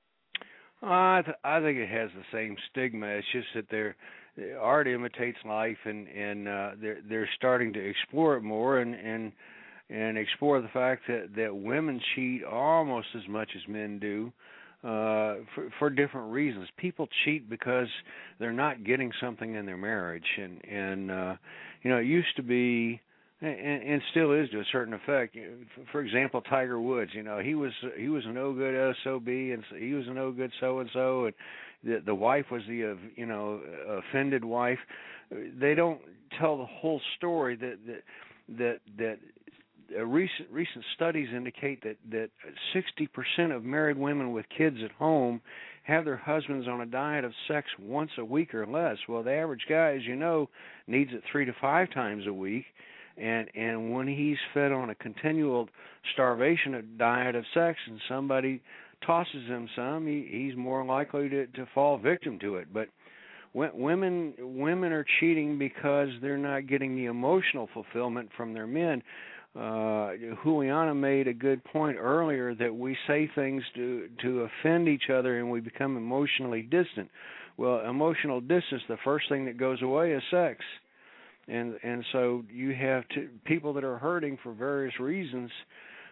Uh, I, th- I think it has the same stigma. It's just that they're, art imitates life, and, and uh, they're, they're starting to explore it more, and, and and explore the fact that, that women cheat almost as much as men do uh, for, for different reasons. People cheat because they're not getting something in their marriage. And, and uh, you know, it used to be, and, and still is to a certain effect. For example, Tiger Woods, you know, he was he was a no-good S O B, and he was a no-good so-and-so, and the, the wife was the, uh, you know, offended wife. They don't tell the whole story that that that, that Uh, recent recent studies indicate that that sixty percent of married women with kids at home have their husbands on a diet of sex once a week or less. Well, the average guy, as you know, needs it three to five times a week, and and when he's fed on a continual starvation of diet of sex, and somebody tosses him some, he, he's more likely to, to fall victim to it. But women women are cheating because they're not getting the emotional fulfillment from their men. Uh, Juliana made a good point earlier that we say things to to offend each other and we become emotionally distant. Well, emotional distance, the first thing that goes away is sex. And and so you have to, people that are hurting for various reasons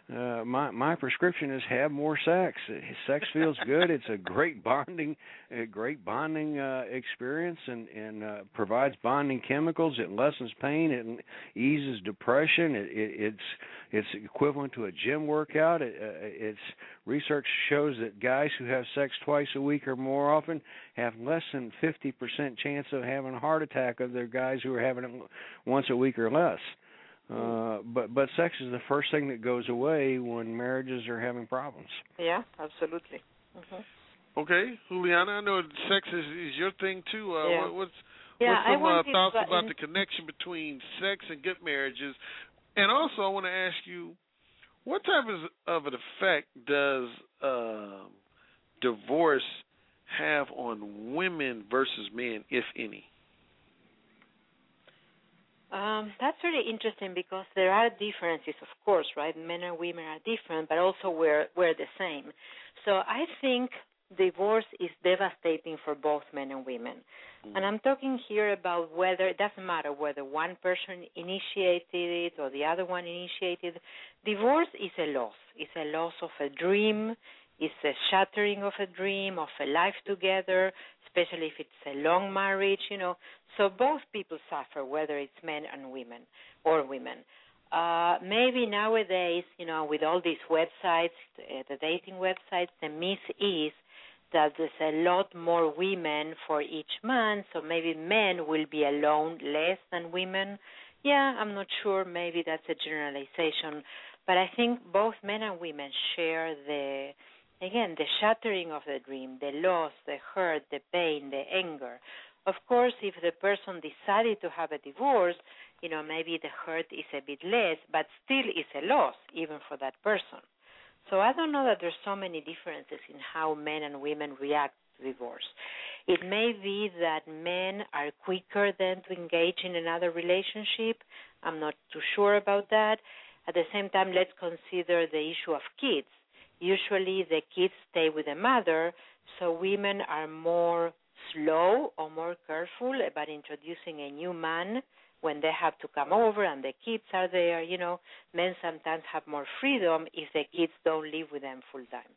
uh, my my prescription is have more sex. Sex feels good. It's a great bonding, a great bonding uh, experience, and and uh, provides bonding chemicals. It lessens pain. It eases depression. It, it, it's it's equivalent to a gym workout. It, uh, it's research shows that guys who have sex twice a week or more often have less than fifty percent chance of having a heart attack of their guys who are having it once a week or less. Uh, but but sex is the first thing that goes away when marriages are having problems. Yeah, absolutely. Mm-hmm. Okay, Juliana, I know sex is, is your thing too. Uh, Yeah. what, what's Yeah, what's some I uh, wanted thoughts to- about the connection between sex and good marriages? And also, I want to ask you, what type of, of an effect does uh, divorce have on women versus men, if any? Um, that's really interesting because there are differences, of course, right? Men and women are different, but also we're we're the same. So I think divorce is devastating for both men and women. Mm-hmm. And I'm talking here about whether, it doesn't matter whether one person initiated it or the other one initiated. Divorce is a loss. It's a loss of a dream. It's a shattering of a dream, of a life together, especially if it's a long marriage, you know. So both people suffer, whether it's men and women or women. Uh, maybe nowadays, you know, with all these websites, uh, the dating websites, the myth is that there's a lot more women for each man, so maybe men will be alone less than women. Yeah, I'm not sure. Maybe that's a generalization. But I think both men and women share the, again, the shattering of the dream, the loss, the hurt, the pain, the anger. Of course, if the person decided to have a divorce, you know, maybe the hurt is a bit less, but still it's a loss, even for that person. So I don't know that there's so many differences in how men and women react to divorce. It may be that men are quicker than to engage in another relationship. I'm not too sure about that. At the same time, let's consider the issue of kids. Usually the kids stay with the mother, so women are more slow or more careful about introducing a new man when they have to come over and the kids are there. You know, men sometimes have more freedom if the kids don't live with them full time.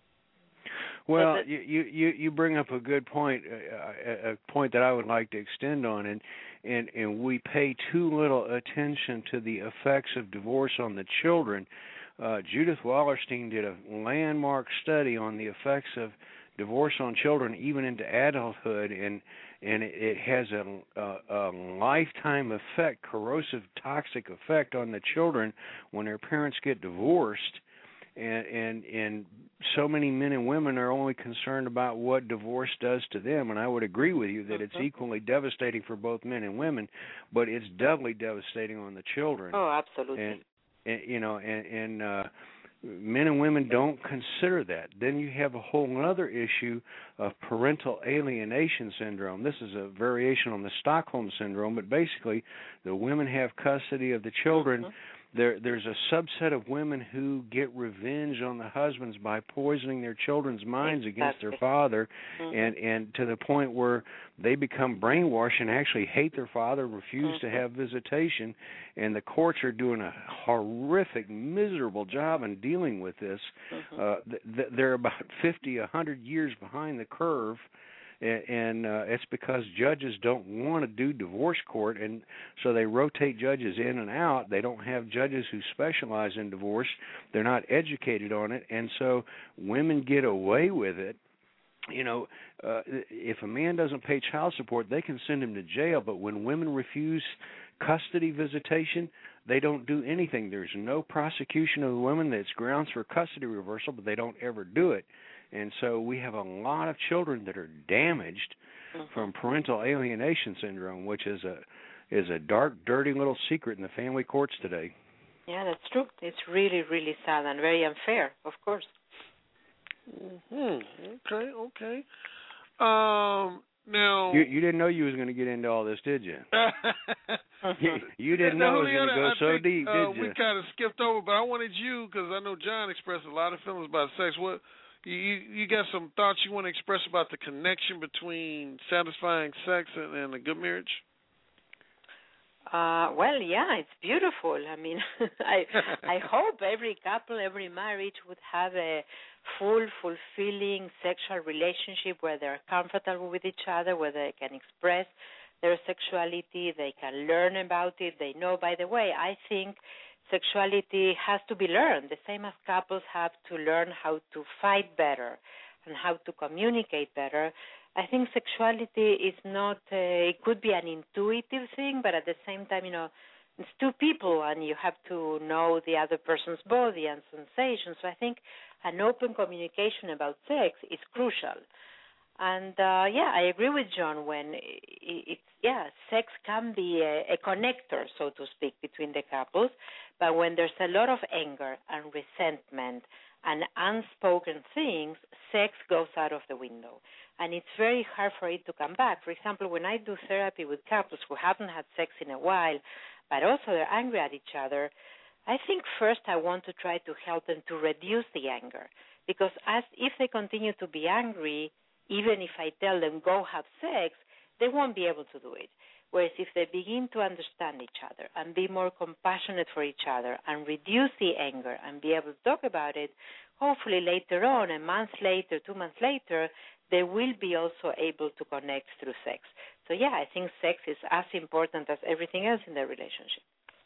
Well, you, you, you bring up a good point, a, a point that I would like to extend on, and, and, and we pay too little attention to the effects of divorce on the children. Uh, Judith Wallerstein did a landmark study on the effects of divorce on children even into adulthood, and and it, it has a, a, a lifetime effect, corrosive, toxic effect on the children when their parents get divorced. And, and and so many men and women are only concerned about what divorce does to them, and I would agree with you that it's equally devastating for both men and women, but it's doubly devastating on the children. Oh, absolutely. And, and you know, and, and uh, men and women don't consider that. Then you have a whole other issue of parental alienation syndrome. This is a variation on the Stockholm syndrome, but basically the women have custody of the children. Mm-hmm. There, there's a subset of women who get revenge on the husbands by poisoning their children's minds against their father, mm-hmm. and, and to the point where they become brainwashed and actually hate their father, refuse mm-hmm. to have visitation, and the courts are doing a horrific, miserable job in dealing with this. Mm-hmm. Uh, th- they're about fifty, a hundred years behind the curve. And uh, it's because judges don't want to do divorce court, and so they rotate judges in and out. They don't have judges who specialize in divorce. They're not educated on it, and so women get away with it. You know, uh, if a man doesn't pay child support, they can send him to jail, but when women refuse custody visitation, they don't do anything. There's no prosecution of the women. That's grounds for custody reversal, but they don't ever do it. And so we have a lot of children that are damaged mm-hmm. from parental alienation syndrome, which is a is a dark, dirty little secret in the family courts today. Yeah, that's true. It's really, really sad and very unfair, of course. Mm-hmm. Okay, okay. Um, now you, you didn't know you was going to get into all this, did you? you, you didn't know it was going to go I so think, deep, uh, did you? We kind of skipped over, but I wanted you, because I know John expressed a lot of feelings about sex. What you you got some thoughts you want to express about the connection between satisfying sex and, and a good marriage? Uh, well, yeah, it's beautiful. I mean, I I hope every couple, every marriage would have a full, fulfilling sexual relationship where they're comfortable with each other, where they can express their sexuality, they can learn about it, they know. By the way, I think sexuality has to be learned, the same as couples have to learn how to fight better and how to communicate better. I think sexuality is not, uh, it could be an intuitive thing, but at the same time, you know, it's two people and you have to know the other person's body and sensations. So I think an open communication about sex is crucial. And, uh, yeah, I agree with John when it's, yeah, sex can be a, a connector, so to speak, between the couples, but when there's a lot of anger and resentment and unspoken things, sex goes out of the window. And it's very hard for it to come back. For example, when I do therapy with couples who haven't had sex in a while, but also they're angry at each other, I think first I want to try to help them to reduce the anger. Because as if they continue to be angry, even if I tell them, go have sex, they won't be able to do it. Whereas if they begin to understand each other and be more compassionate for each other and reduce the anger and be able to talk about it, hopefully later on, a month later, two months later, they will be also able to connect through sex. So, yeah, I think sex is as important as everything else in the relationship.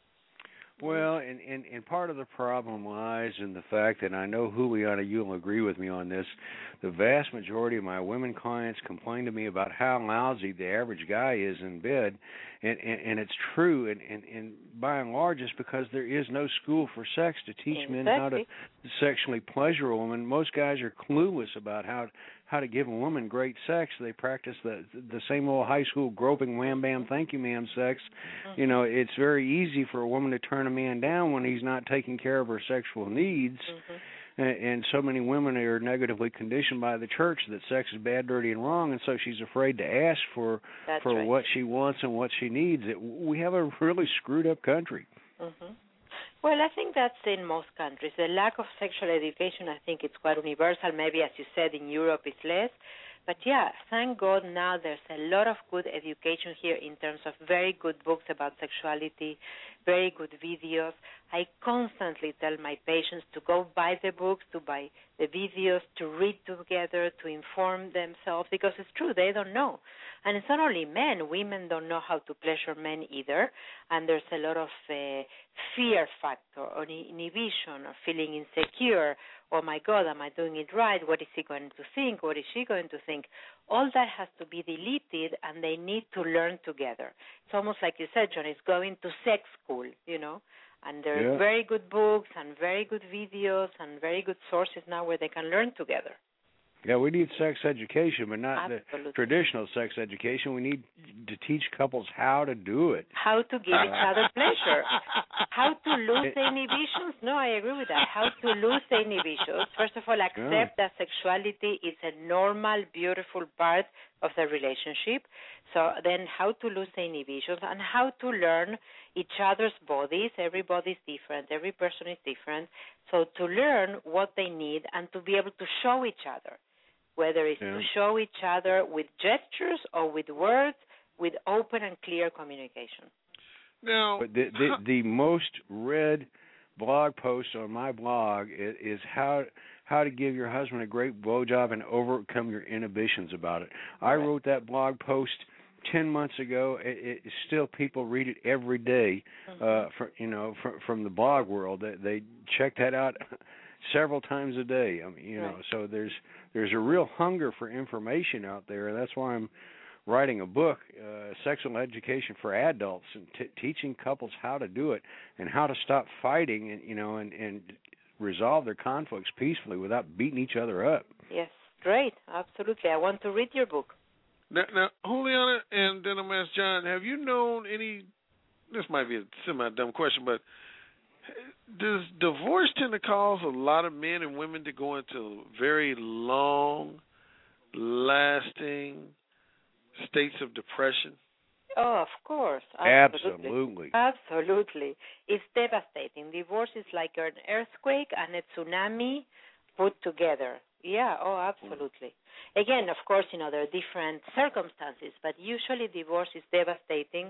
Well, and, and, and part of the problem lies in the fact that I know, Juliana, you'll agree with me on this, the vast majority of my women clients complain to me about how lousy the average guy is in bed, and, and, and it's true, and, and, and by and large it's because there is no school for sex to teach exactly. men how to sexually pleasure a woman. Most guys are clueless about how how to give a woman great sex. They practice the the same old high school groping wham bam thank you ma'am sex. Mm-hmm. You know, it's very easy for a woman to turn a man down when he's not taking care of her sexual needs. Mm-hmm. And, and so many women are negatively conditioned by the church that sex is bad, dirty, and wrong, and so she's afraid to ask for That's for right. what she wants and what she needs. It, we have a really screwed up country. Mm-hmm. Well, I think that's in most countries. The lack of sexual education, I think it's quite universal. Maybe, as you said, in Europe it's less. But, yeah, thank God now there's a lot of good education here in terms of very good books about sexuality, very good videos. I constantly tell my patients to go buy the books, to buy the videos, to read together, to inform themselves, because it's true, they don't know. And it's not only men. Women don't know how to pleasure men either, and there's a lot of uh, fear factor or inhibition or feeling insecure. Oh, my God, am I doing it right? What is he going to think? What is she going to think? All that has to be deleted, and they need to learn together. It's almost like you said, John, it's going to sex school, you know. And there are yeah. very good books and very good videos and very good sources now where they can learn together. Yeah, we need sex education, but not Absolutely. the traditional sex education. We need to teach couples how to do it. How to give each other pleasure. How to lose the inhibitions. No, I agree with that. How to lose the inhibitions. First of all, accept yeah. that sexuality is a normal, beautiful part of the relationship. So then how to lose the inhibitions and how to learn each other's bodies. Everybody's different. Every person is different. So to learn what they need and to be able to show each other, whether it's yeah. to show each other with gestures or with words, with open and clear communication. Now, but the, the, the most read blog post on my blog is, is how how to give your husband a great blowjob and overcome your inhibitions about it. I right. wrote that blog post ten months ago. It, it still people read it every day. Mm-hmm. Uh, for, you know, from, from the blog world, they, they check that out several times a day. I mean, you right. know, so there's there's a real hunger for information out there. That's why I'm writing a book, uh, Sexual Education for Adults, and t- teaching couples how to do it and how to stop fighting and, you know, and, and resolve their conflicts peacefully without beating each other up. Yes, great. Absolutely. I want to read your book. Now, now Juliana, and then I'm going to ask John, have you known any, this might be a semi-dumb question, but does divorce tend to cause a lot of men and women to go into very long, lasting states of depression? Oh, of course. Absolutely. Absolutely. Absolutely. It's devastating. Divorce is like an earthquake and a tsunami put together. Yeah, oh, absolutely. Again, of course, you know, there are different circumstances, but usually divorce is devastating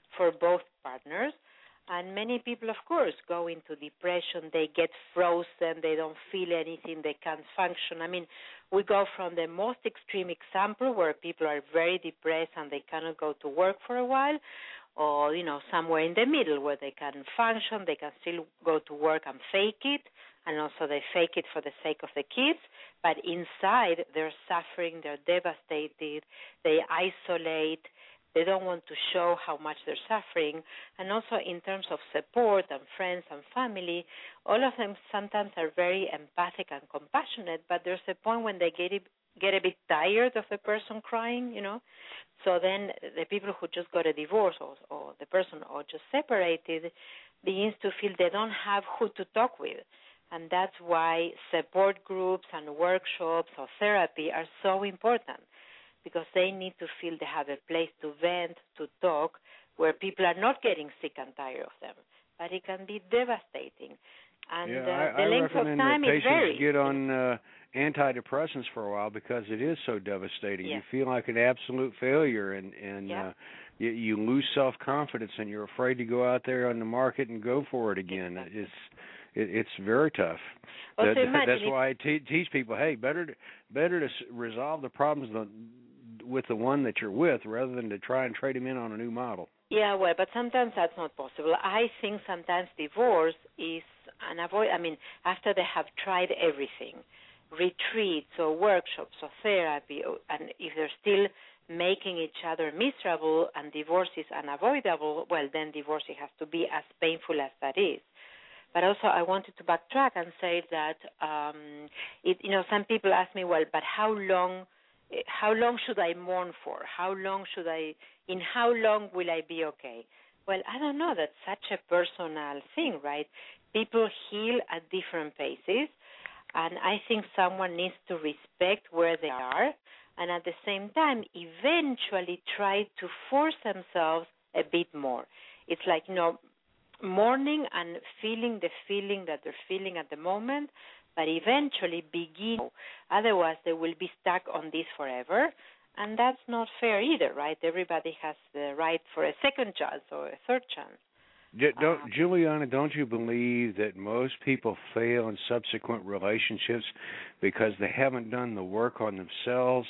for both partners. And many people, of course, go into depression. They get frozen. They don't feel anything. They can't function. I mean, we go from the most extreme example where people are very depressed and they cannot go to work for a while, or, you know, somewhere in the middle where they can function, they can still go to work and fake it, and also they fake it for the sake of the kids, but inside they're suffering, they're devastated, they isolate, they don't want to show how much they're suffering. And also in terms of support and friends and family, all of them sometimes are very empathic and compassionate, but there's a point when they get, it, get a bit tired of the person crying, you know. So then the people who just got a divorce or, or the person or just separated begins to feel they don't have who to talk with. And that's why support groups and workshops or therapy are so important, because they need to feel they have a place to vent, to talk, where people are not getting sick and tired of them. But it can be devastating. And yeah, uh, I, the I length of recommend time that is patients very... get on uh, antidepressants for a while, because it is so devastating. Yeah. You feel like an absolute failure, and, and yeah. uh, you, you lose self-confidence, and you're afraid to go out there on the market and go for it again. Exactly. It's it, it's very tough. Also, that, imagine that's if, why I te- teach people, hey, better to, better to s- resolve the problems the, with the one that you're with rather than to try and trade them in on a new model. Yeah, well, but sometimes that's not possible. I think sometimes divorce is an avoid. I mean, after they have tried everything, retreats or workshops or therapy, and if they're still making each other miserable and divorce is unavoidable, well, then divorce has to be as painful as that is. But also, I wanted to backtrack and say that, um, it, you know, some people ask me, well, but how long? How long should I mourn for? How long should I, in how long will I be okay? Well, I don't know. That's such a personal thing, right? People heal at different paces, and I think someone needs to respect where they are, and at the same time, eventually try to force themselves a bit more. It's like, you know, mourning and feeling the feeling that they're feeling at the moment, but eventually begin. Otherwise, they will be stuck on this forever, and that's not fair either, right? Everybody has the right for a second chance or a third chance. Don't, um, Juliana, don't you believe that most people fail in subsequent relationships because they haven't done the work on themselves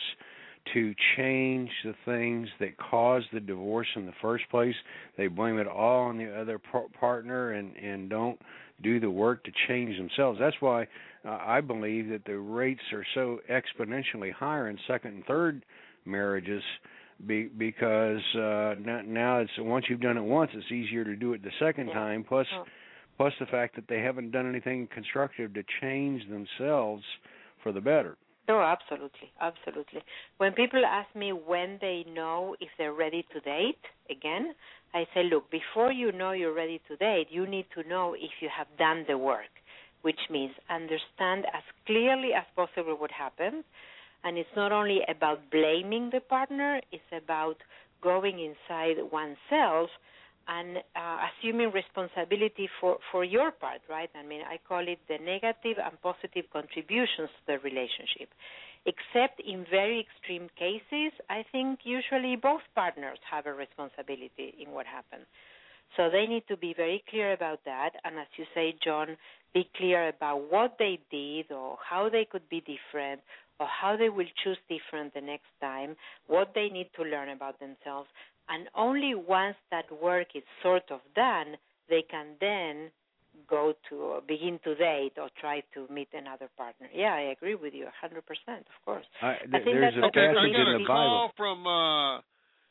to change the things that caused the divorce in the first place? They blame it all on the other par- partner and, and don't do the work to change themselves. That's why uh, I believe that the rates are so exponentially higher in second and third marriages, be, because uh, now, now it's once you've done it once, it's easier to do it the second yeah. time. Plus, oh. plus the fact that they haven't done anything constructive to change themselves for the better. Oh, absolutely, absolutely. When people ask me when they know if they're ready to date, again, I say, look, before you know you're ready to date, you need to know if you have done the work, which means understand as clearly as possible what happened. And it's not only about blaming the partner, it's about going inside oneself and uh, assuming responsibility for, for your part, right? I mean, I call it the negative and positive contributions to the relationship. Except in very extreme cases, I think usually both partners have a responsibility in what happened. So they need to be very clear about that, and as you say, John, be clear about what they did or how they could be different or how they will choose different the next time, what they need to learn about themselves. And only once that work is sort of done, they can then go to or begin to date or try to meet another partner. Yeah, I agree with you one hundred percent, of course. I, th- I think there's that's a Okay, I passage got in a the call Bible. from uh,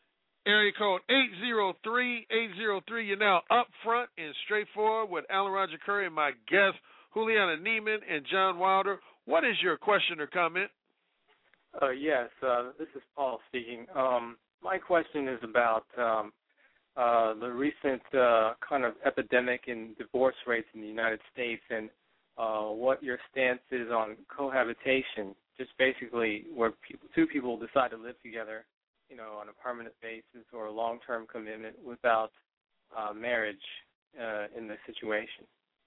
area code eight zero three, eight zero three. You're now up front and straightforward with Alan Roger Currie and my guests, Juliana Neiman and John Wilder. What is your question or comment? Uh, yes, uh, this is Paul speaking. Um, my question is about um, uh, the recent uh, kind of epidemic in divorce rates in the United States, and uh, what your stance is on cohabitation, just basically where people, two people decide to live together, you know, on a permanent basis or a long-term commitment without uh, marriage uh, in this situation.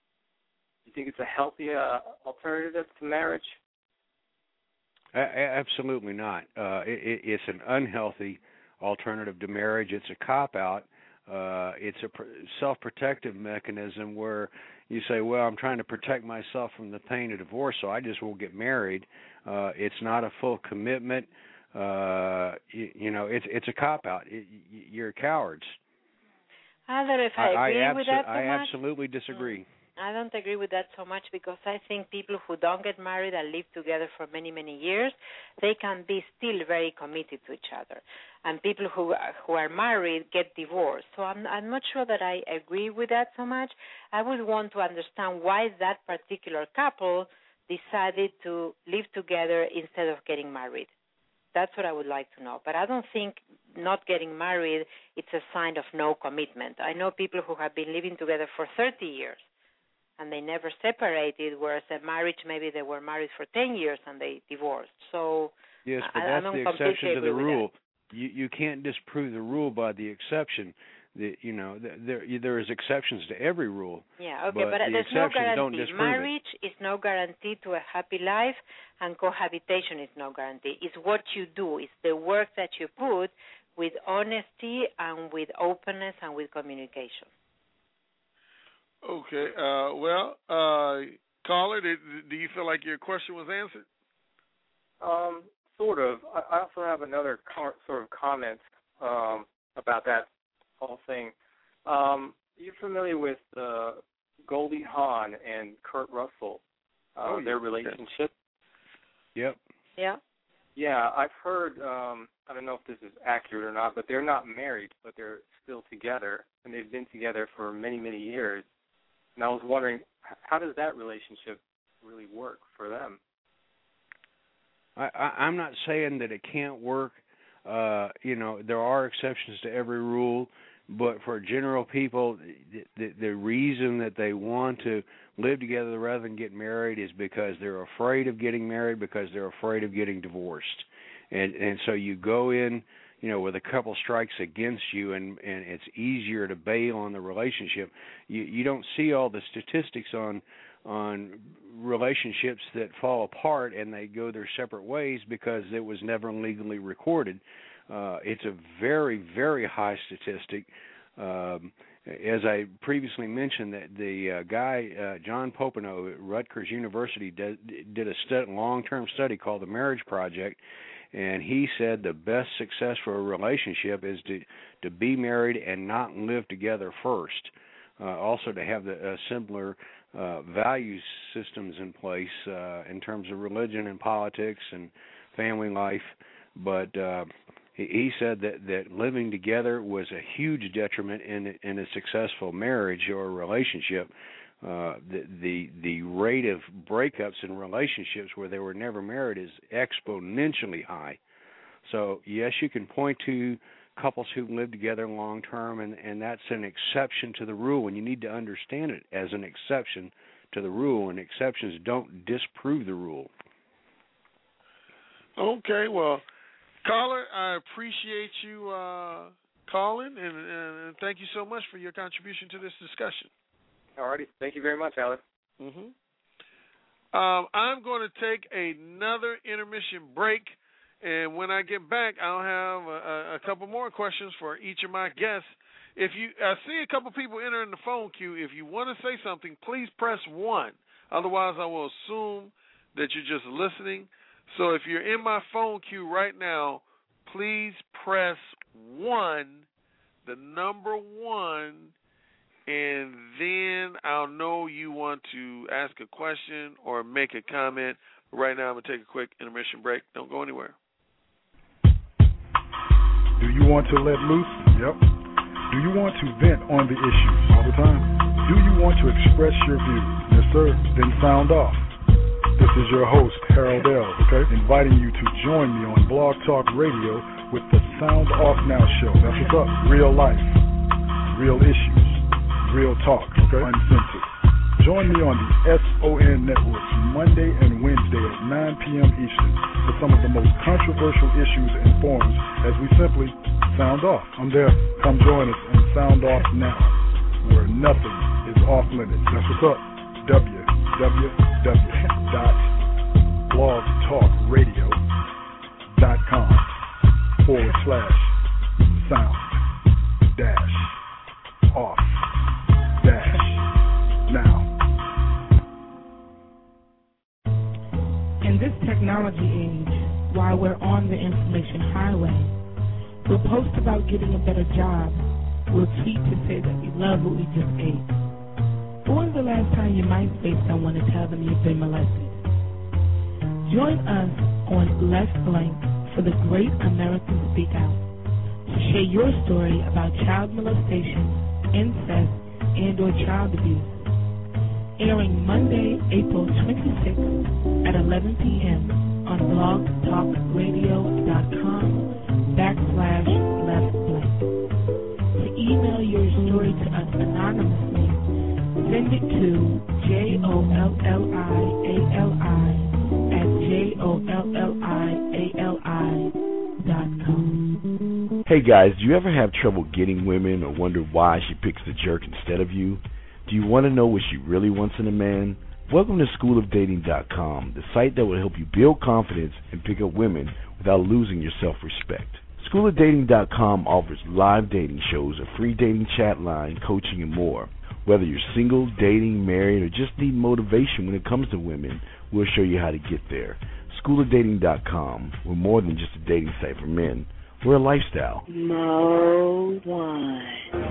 Do you think it's a healthy uh, alternative to marriage? A- absolutely not. Uh, it, it's an unhealthy alternative to marriage. It's a cop-out. Uh, it's a pr- self-protective mechanism where you say, well, I'm trying to protect myself from the pain of divorce, so I just won't get married. Uh, it's not a full commitment. Uh, you, you know, it's it's a cop-out. It, you're cowards. I don't know if I agree I, I with abso- that so I much. absolutely disagree. Mm. I don't agree with that so much because I think people who don't get married and live together for many, many years, they can be still very committed to each other. And people who who are married get divorced. So I'm I'm not sure that I agree with that so much. I would want to understand why that particular couple decided to live together instead of getting married. That's what I would like to know. But I don't think not getting married, it's a sign of no commitment. I know people who have been living together for thirty years. And they never separated, whereas a marriage, maybe they were married for ten years and they divorced. So yes, but I, that's I don't the exception to the rule. That. You you can't disprove the rule by the exception. The, you know, there there is exceptions to every rule. Yeah, okay, but, but the there's no exceptions don't guarantee. disprove Marriage it. is no guarantee to a happy life, and cohabitation is no guarantee. It's what you do. It's the work that you put with honesty and with openness and with communication. Okay. Uh, well, uh, caller, did, do you feel like your question was answered? Um, sort of. I, I also have another co- sort of comment um, about that whole thing. Um, you're familiar with uh, Goldie Hawn and Kurt Russell, uh, oh, their yeah. relationship? Yep. Yeah. Yeah, I've heard, um, I don't know if this is accurate or not, but they're not married, but they're still together, and they've been together for many, many years. And I was wondering, how does that relationship really work for them? I, I, I'm not saying that it can't work. Uh, you know, there are exceptions to every rule, but for general people, the, the, the reason that they want to live together rather than get married is because they're afraid of getting married, because they're afraid of getting divorced. And and so you go in, you know, with a couple strikes against you, and, and it's easier to bail on the relationship. You you don't see all the statistics on on relationships that fall apart and they go their separate ways because it was never legally recorded. Uh, it's a very, very high statistic. Um, as I previously mentioned, that the uh, guy, uh, John Popenoe at Rutgers University, did, did a stu- long-term study called the Marriage Project, and he said the best success for a relationship is to, to be married and not live together first. Uh, also to have the uh, similar uh, value systems in place uh, in terms of religion and politics and family life. But uh, he, he said that, that living together was a huge detriment in, in a successful marriage or relationship. Uh, the, the the rate of breakups in relationships where they were never married is exponentially high. So, yes, you can point to couples who live together long term, and, and that's an exception to the rule, and you need to understand it as an exception to the rule, and exceptions don't disprove the rule. Okay, well, caller, I appreciate you uh, calling, and, and thank you so much for your contribution to this discussion. All righty. Thank you very much, Alex. Mm-hmm. Um, I'm going to take another intermission break. And when I get back, I'll have a, a couple more questions for each of my guests. If you, I see a couple people entering the phone queue. If you want to say something, please press one. Otherwise, I will assume that you're just listening. So if you're in my phone queue right now, please press one, the number one, and then I'll know you want to ask a question or make a comment. Right now, I'm going to take a quick intermission break. Don't go anywhere. Do you want to let loose? Yep. Do you want to vent on the issue all the time? Do you want to express your views? Yes, sir. Then sound off. This is your host, Harold L., okay? Inviting you to join me on Blog Talk Radio with the Sound Off Now show. That's what's up. Real life, real issues, real talk, okay? Uncensored. Join me on the S O N Networks Monday and Wednesday at nine p.m. Eastern for some of the most controversial issues and forums as we simply sound off. I'm there. Come join us and sound off now, where nothing is off limits. That's what's up. w w w dot blog talk radio dot com forward slash sound dash this technology age, while we're on the information highway, we'll post about getting a better job. We'll tweet to say that we love what we just ate. But when's the last time you MySpace someone to tell them you've been molested? Join us on Left Blank for the Great American Speak Out to share your story about child molestation, incest, and or child abuse. Airing Monday, April twenty-sixth at eleven p.m. on blogtalkradio.com backslash left blank. To email your story to us anonymously, send it to J O L L I A L I at J O L L I A L I dot com. Hey guys, do you ever have trouble getting women or wonder why she picks the jerk instead of you? Do you want to know what she really wants in a man? Welcome to school of dating dot com, the site that will help you build confidence and pick up women without losing your self-respect. school of dating dot com offers live dating shows, a free dating chat line, coaching, and more. Whether you're single, dating, married, or just need motivation when it comes to women, we'll show you how to get there. school of dating dot com. We're more than just a dating site for men. We're a lifestyle. Mo one.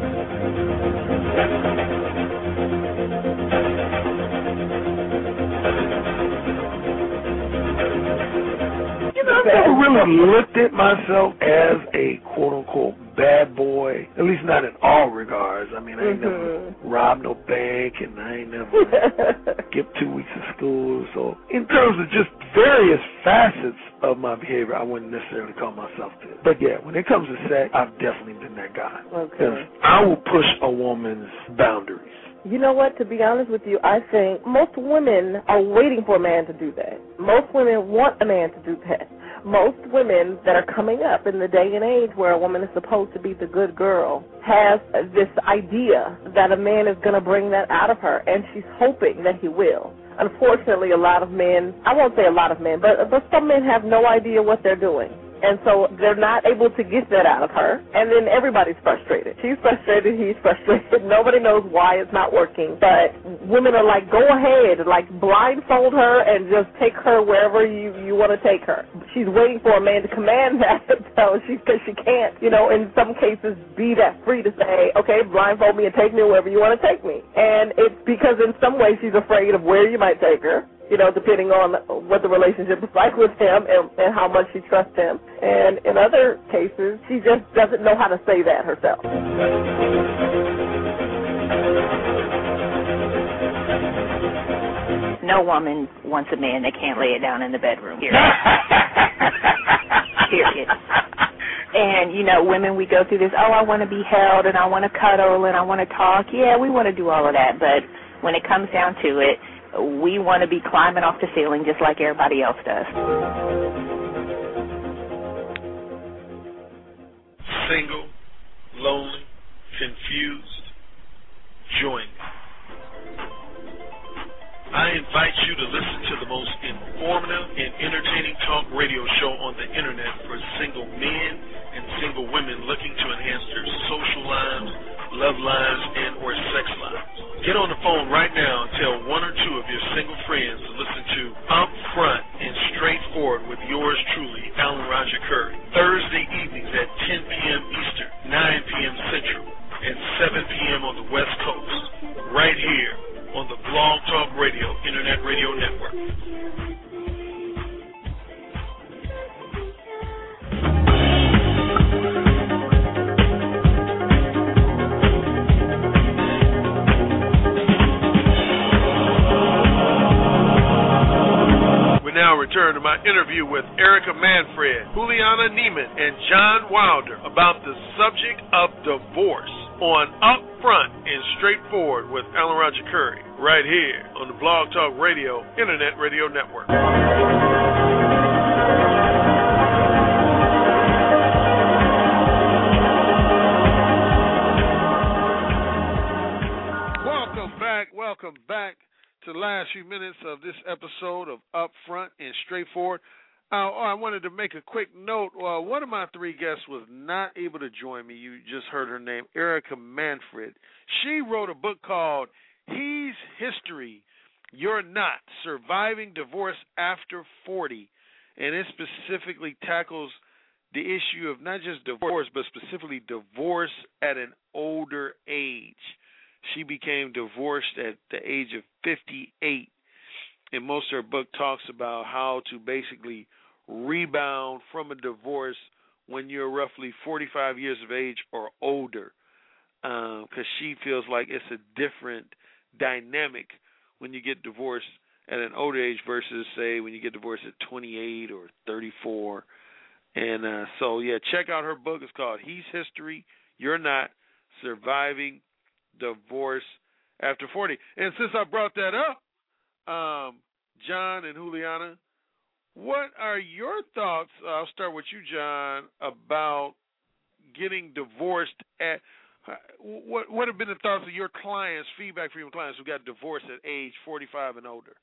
You know, I've never really looked at myself as a quote-unquote bad boy, at least not in all regards. I mean, I ain't Mm-hmm. never robbed no bank, and I ain't never skipped two weeks of school. So in terms of just various facets of my behavior, I wouldn't necessarily call myself this. But yeah, when it comes to sex, I've definitely been that guy. Because Okay. I will push a woman's boundaries. You know what? To be honest with you, I think most women are waiting for a man to do that. Most women want a man to do that. Most women that are coming up in the day and age where a woman is supposed to be the good girl have this idea that a man is going to bring that out of her, and she's hoping that he will. Unfortunately, a lot of men, I won't say a lot of men, but, but some men have no idea what they're doing. And so they're not able to get that out of her. And then everybody's frustrated. She's frustrated. He's frustrated. Nobody knows why it's not working. But women are like, go ahead, like blindfold her and just take her wherever you, you want to take her. She's waiting for a man to command that, so she, cause she can't, you know, in some cases be that free to say, okay, blindfold me and take me wherever you want to take me. And it's because in some ways she's afraid of where you might take her, you know, depending on what the relationship is like with him and, and how much she trusts him. And in other cases, she just doesn't know how to say that herself. No woman wants a man that can't lay it down in the bedroom. Period. Period. And, you know, women, we go through this, oh, I want to be held and I want to cuddle and I want to talk. Yeah, we want to do all of that. But when it comes down to it, we want to be climbing off the ceiling just like everybody else does. Single, lonely, confused, join me. I invite you to listen to the most informative and entertaining talk radio show on the internet for single men and single women looking to enhance their social lives, love lives, and or sex lives. Get on the phone right now and tell one or two of your single friends to listen to Up Front and Straightforward with yours truly, Alan Roger Curry. Thursday evenings at ten p.m. Eastern, nine p.m. Central, and seven p.m. on the West Coast. Right here on the Blog Talk Radio Internet Radio Network. We now return to my interview with Erica Manfred, Juliana Neiman, and John Wilder about the subject of divorce on Up Front and Straightforward with Alan Roger Curry, right here on the Blog Talk Radio Internet Radio Network. Welcome back, welcome back to the last few minutes of this episode of Up Front and Straightforward. Uh, oh, I wanted to make a quick note. Uh, one of my three guests was not able to join me. You just heard her name, Erica Manfred. She wrote a book called He's History, You're Not, Surviving Divorce After forty, and it specifically tackles the issue of not just divorce, but specifically divorce at an older age. She became divorced at the age of fifty-eight, and most of her book talks about how to basically rebound from a divorce when you're roughly forty-five years of age or older, because um, she feels like it's a different dynamic when you get divorced at an older age versus, say, when you get divorced at twenty-eight or thirty-four. And uh, so, yeah, check out her book. It's called He's History, You're Not, Surviving Divorce After forty. And since I brought that up, um, John and Juliana, what are your thoughts, uh, I'll start with you, John, about getting divorced at, uh, what what have been the thoughts of your clients, feedback from your clients who got divorced at age forty-five and older?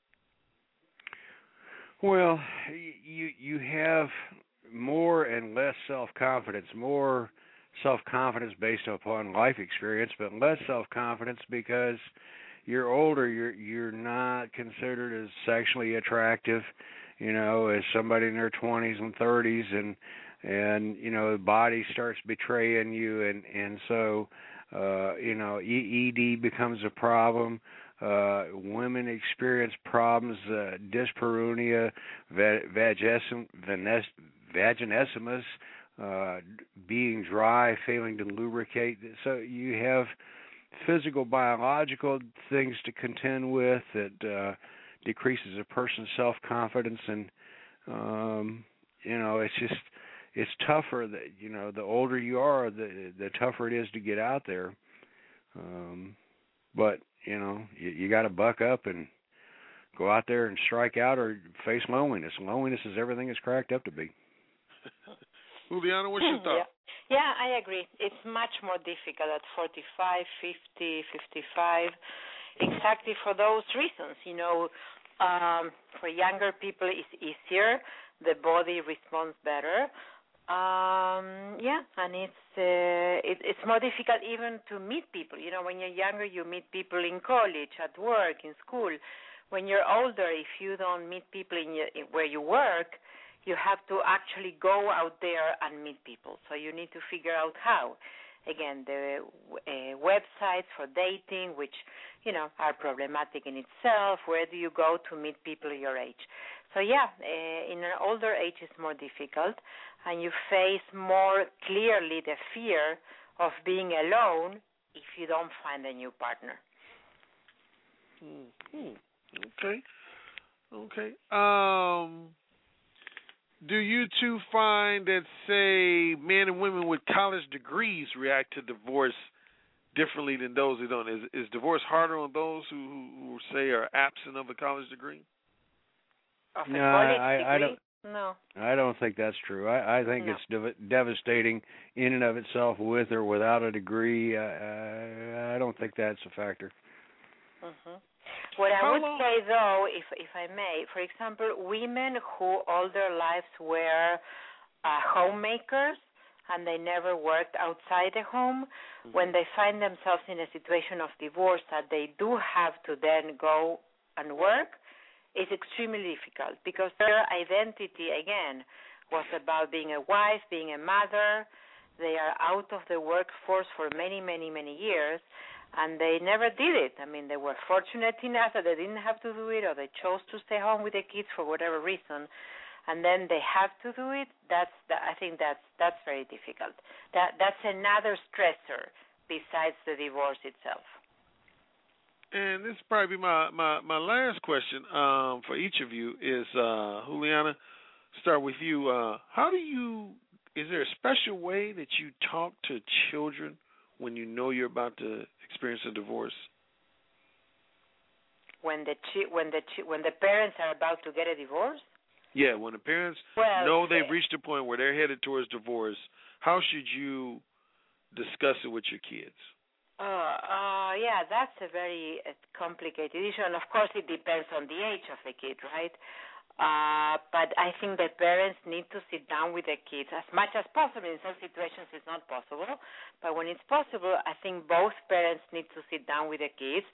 Well, you you have more and less self-confidence, more self-confidence based upon life experience, but less self-confidence because you're older, you're you're not considered as sexually attractive, you know, as somebody in their twenties and thirties, and and you know, the body starts betraying you, and and so uh, you know, E D becomes a problem. Uh, women experience problems, uh, dyspareunia, vaginismus, vaginismus, uh, being dry, failing to lubricate. So you have physical, biological things to contend with that uh, decreases a person's self-confidence, and um, you know, it's just it's tougher. That you know, the older you are, the the tougher it is to get out there. Um, but you know, you, you got to buck up and go out there and strike out, or face loneliness. Loneliness is everything it's cracked up to be. Juliana, what's your thought? Yeah. yeah, I agree. It's much more difficult at forty-five, fifty, fifty-five, exactly for those reasons. You know, um, for younger people, it's easier. The body responds better. Um, yeah, and it's uh, it, it's more difficult even to meet people. You know, when you're younger, you meet people in college, at work, in school. When you're older, if you don't meet people in, your, in where you work, you have to actually go out there and meet people. So you need to figure out how. Again, the uh, websites for dating, which, you know, are problematic in itself. Where do you go to meet people your age? So, yeah, uh, in an older age it's more difficult, and you face more clearly the fear of being alone if you don't find a new partner. Mm-hmm. Okay. Okay. Um, do you two find that, say, men and women with college degrees react to divorce differently than those who don't? Is, is divorce harder on those who, who, who say, are absent of a college degree? Of a no, college I, degree? I don't. No. I don't think that's true. I, I think no. it's dev- devastating in and of itself, with or without a degree. I, I, I don't think that's a factor. Mm-hmm. What I would say, though, if if I may, for example, women who all their lives were uh, homemakers and they never worked outside the home, mm-hmm. when they find themselves in a situation of divorce that they do have to then go and work, it's extremely difficult because their identity, again, was about being a wife, being a mother. They are out of the workforce for many, many, many years, and they never did it. I mean, they were fortunate enough that they didn't have to do it, or they chose to stay home with the kids for whatever reason, and then they have to do it. That's the, I think that's that's very difficult. That that's another stressor besides the divorce itself. And this is probably my, my, my last question um, for each of you is, uh, Juliana, start with you. Uh, how do you, is there a special way that you talk to children when you know you're about to experience a divorce? When the chi- when the chi- when the parents are about to get a divorce? Yeah, when the parents well, know they've reached a point where they're headed towards divorce, how should you discuss it with your kids? Uh, uh, yeah, that's a very uh, complicated issue, and of course it depends on the age of the kid, right? Uh, but I think that parents need to sit down with the kids as much as possible. In some situations it's not possible, but when it's possible, I think both parents need to sit down with the kids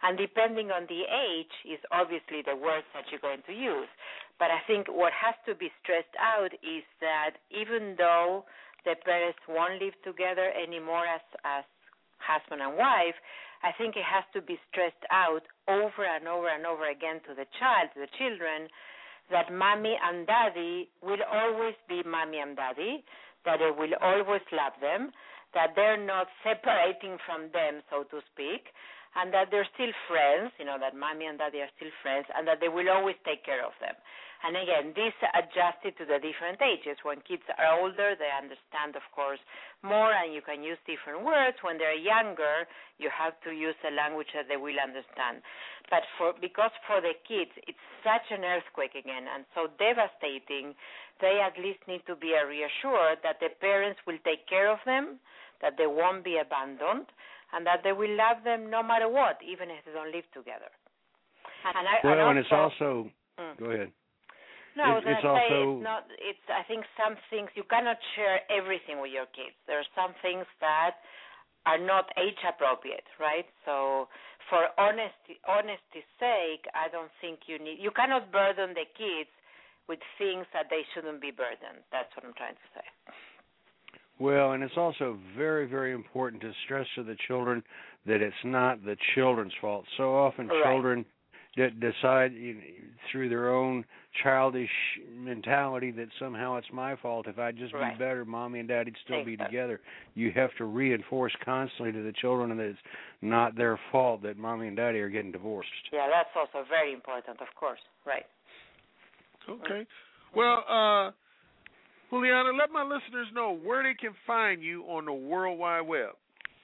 And depending on the age is obviously the words that you're going to use. But I think what has to be stressed out is that even though the parents won't live together anymore as, as husband and wife, I think it has to be stressed out over and over and over again to the child, to the children, that mommy and daddy will always be mommy and daddy, that they will always love them, that they're not separating from them, so to speak, and that they're still friends, you know, that mommy and daddy are still friends, and that they will always take care of them. And again, this adjusted to the different ages. When kids are older, they understand, of course, more, and you can use different words. When they're younger, you have to use a language that they will understand. But for because for the kids, it's such an earthquake again, and so devastating, they at least need to be reassured that the parents will take care of them, that they won't be abandoned, and that they will love them no matter what, even if they don't live together. And I, well, and, and it's also, mm. go ahead. No, I was it's, going to it's say also, it's not. It's. I think some things you cannot share everything with your kids. There are some things that are not age appropriate, right? So, for honesty, honesty's sake, I don't think you need. You cannot burden the kids with things that they shouldn't be burdened. That's what I'm trying to say. Well, and it's also very, very important to stress to the children that it's not the children's fault. So often, right. children that decide you know, through their own childish mentality that somehow it's my fault. If I'd just right. be better, mommy and daddy'd still exactly. be together. You have to reinforce constantly to the children that it's not their fault that mommy and daddy are getting divorced. Yeah, that's also very important, of course. Right. Okay. Well, uh, Juliana, let my listeners know where they can find you on the World Wide Web.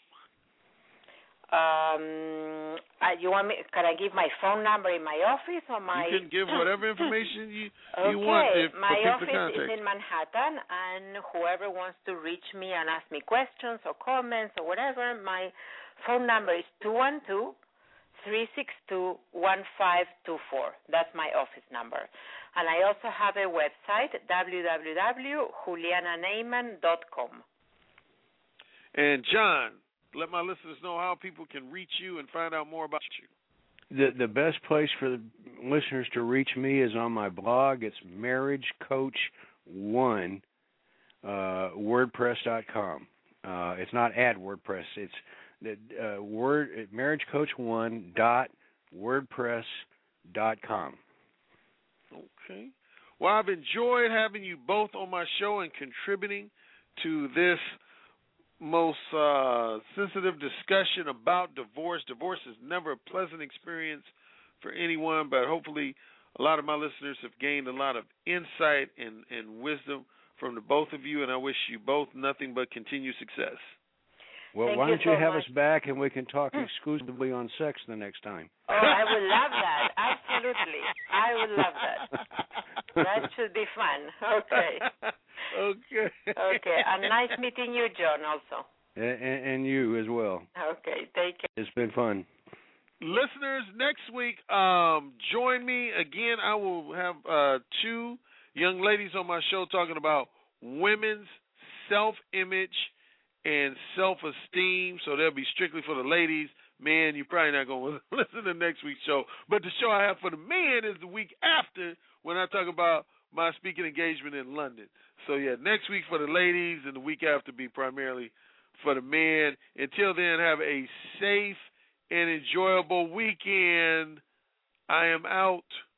Um, uh, you want me? Can I give my phone number in my office or my? You can give whatever information you okay. you want. If, my for office contact. is in Manhattan, and whoever wants to reach me and ask me questions or comments or whatever, my phone number is two one two, three six two, one five two four. That's my office number, and I also have a website w w w dot juliana neyman dot com. And John, let my listeners know how people can reach you and find out more about you. The the best place for the listeners to reach me is on my blog. It's marriage coach one uh, wordpress dot com. Uh, it's not at WordPress. It's the uh, word marriage coach one dot wordpress dot com. Okay. Well, I've enjoyed having you both on my show and contributing to this most uh, sensitive discussion about divorce. Divorce is never a pleasant experience for anyone, but hopefully a lot of my listeners have gained a lot of insight and, and wisdom from the both of you, and I wish you both nothing but continued success. Well, Thank why you don't you so have much. us back and we can talk exclusively on sex the next time? Oh, I would love that. Absolutely. I would love that. That should be fun. Okay. Okay. Okay. And nice meeting you, John, also. And, and you as well. Okay. Take care. It's been fun. Listeners, next week, um, join me again. I will have uh, two young ladies on my show talking about women's self-image and self-esteem. So they'll be strictly for the ladies. Man, you're probably not going to listen to next week's show. But the show I have for the men is the week after when I talk about my speaking engagement in London. So, yeah, next week for the ladies and the week after be primarily for the men. Until then, have a safe and enjoyable weekend. I am out.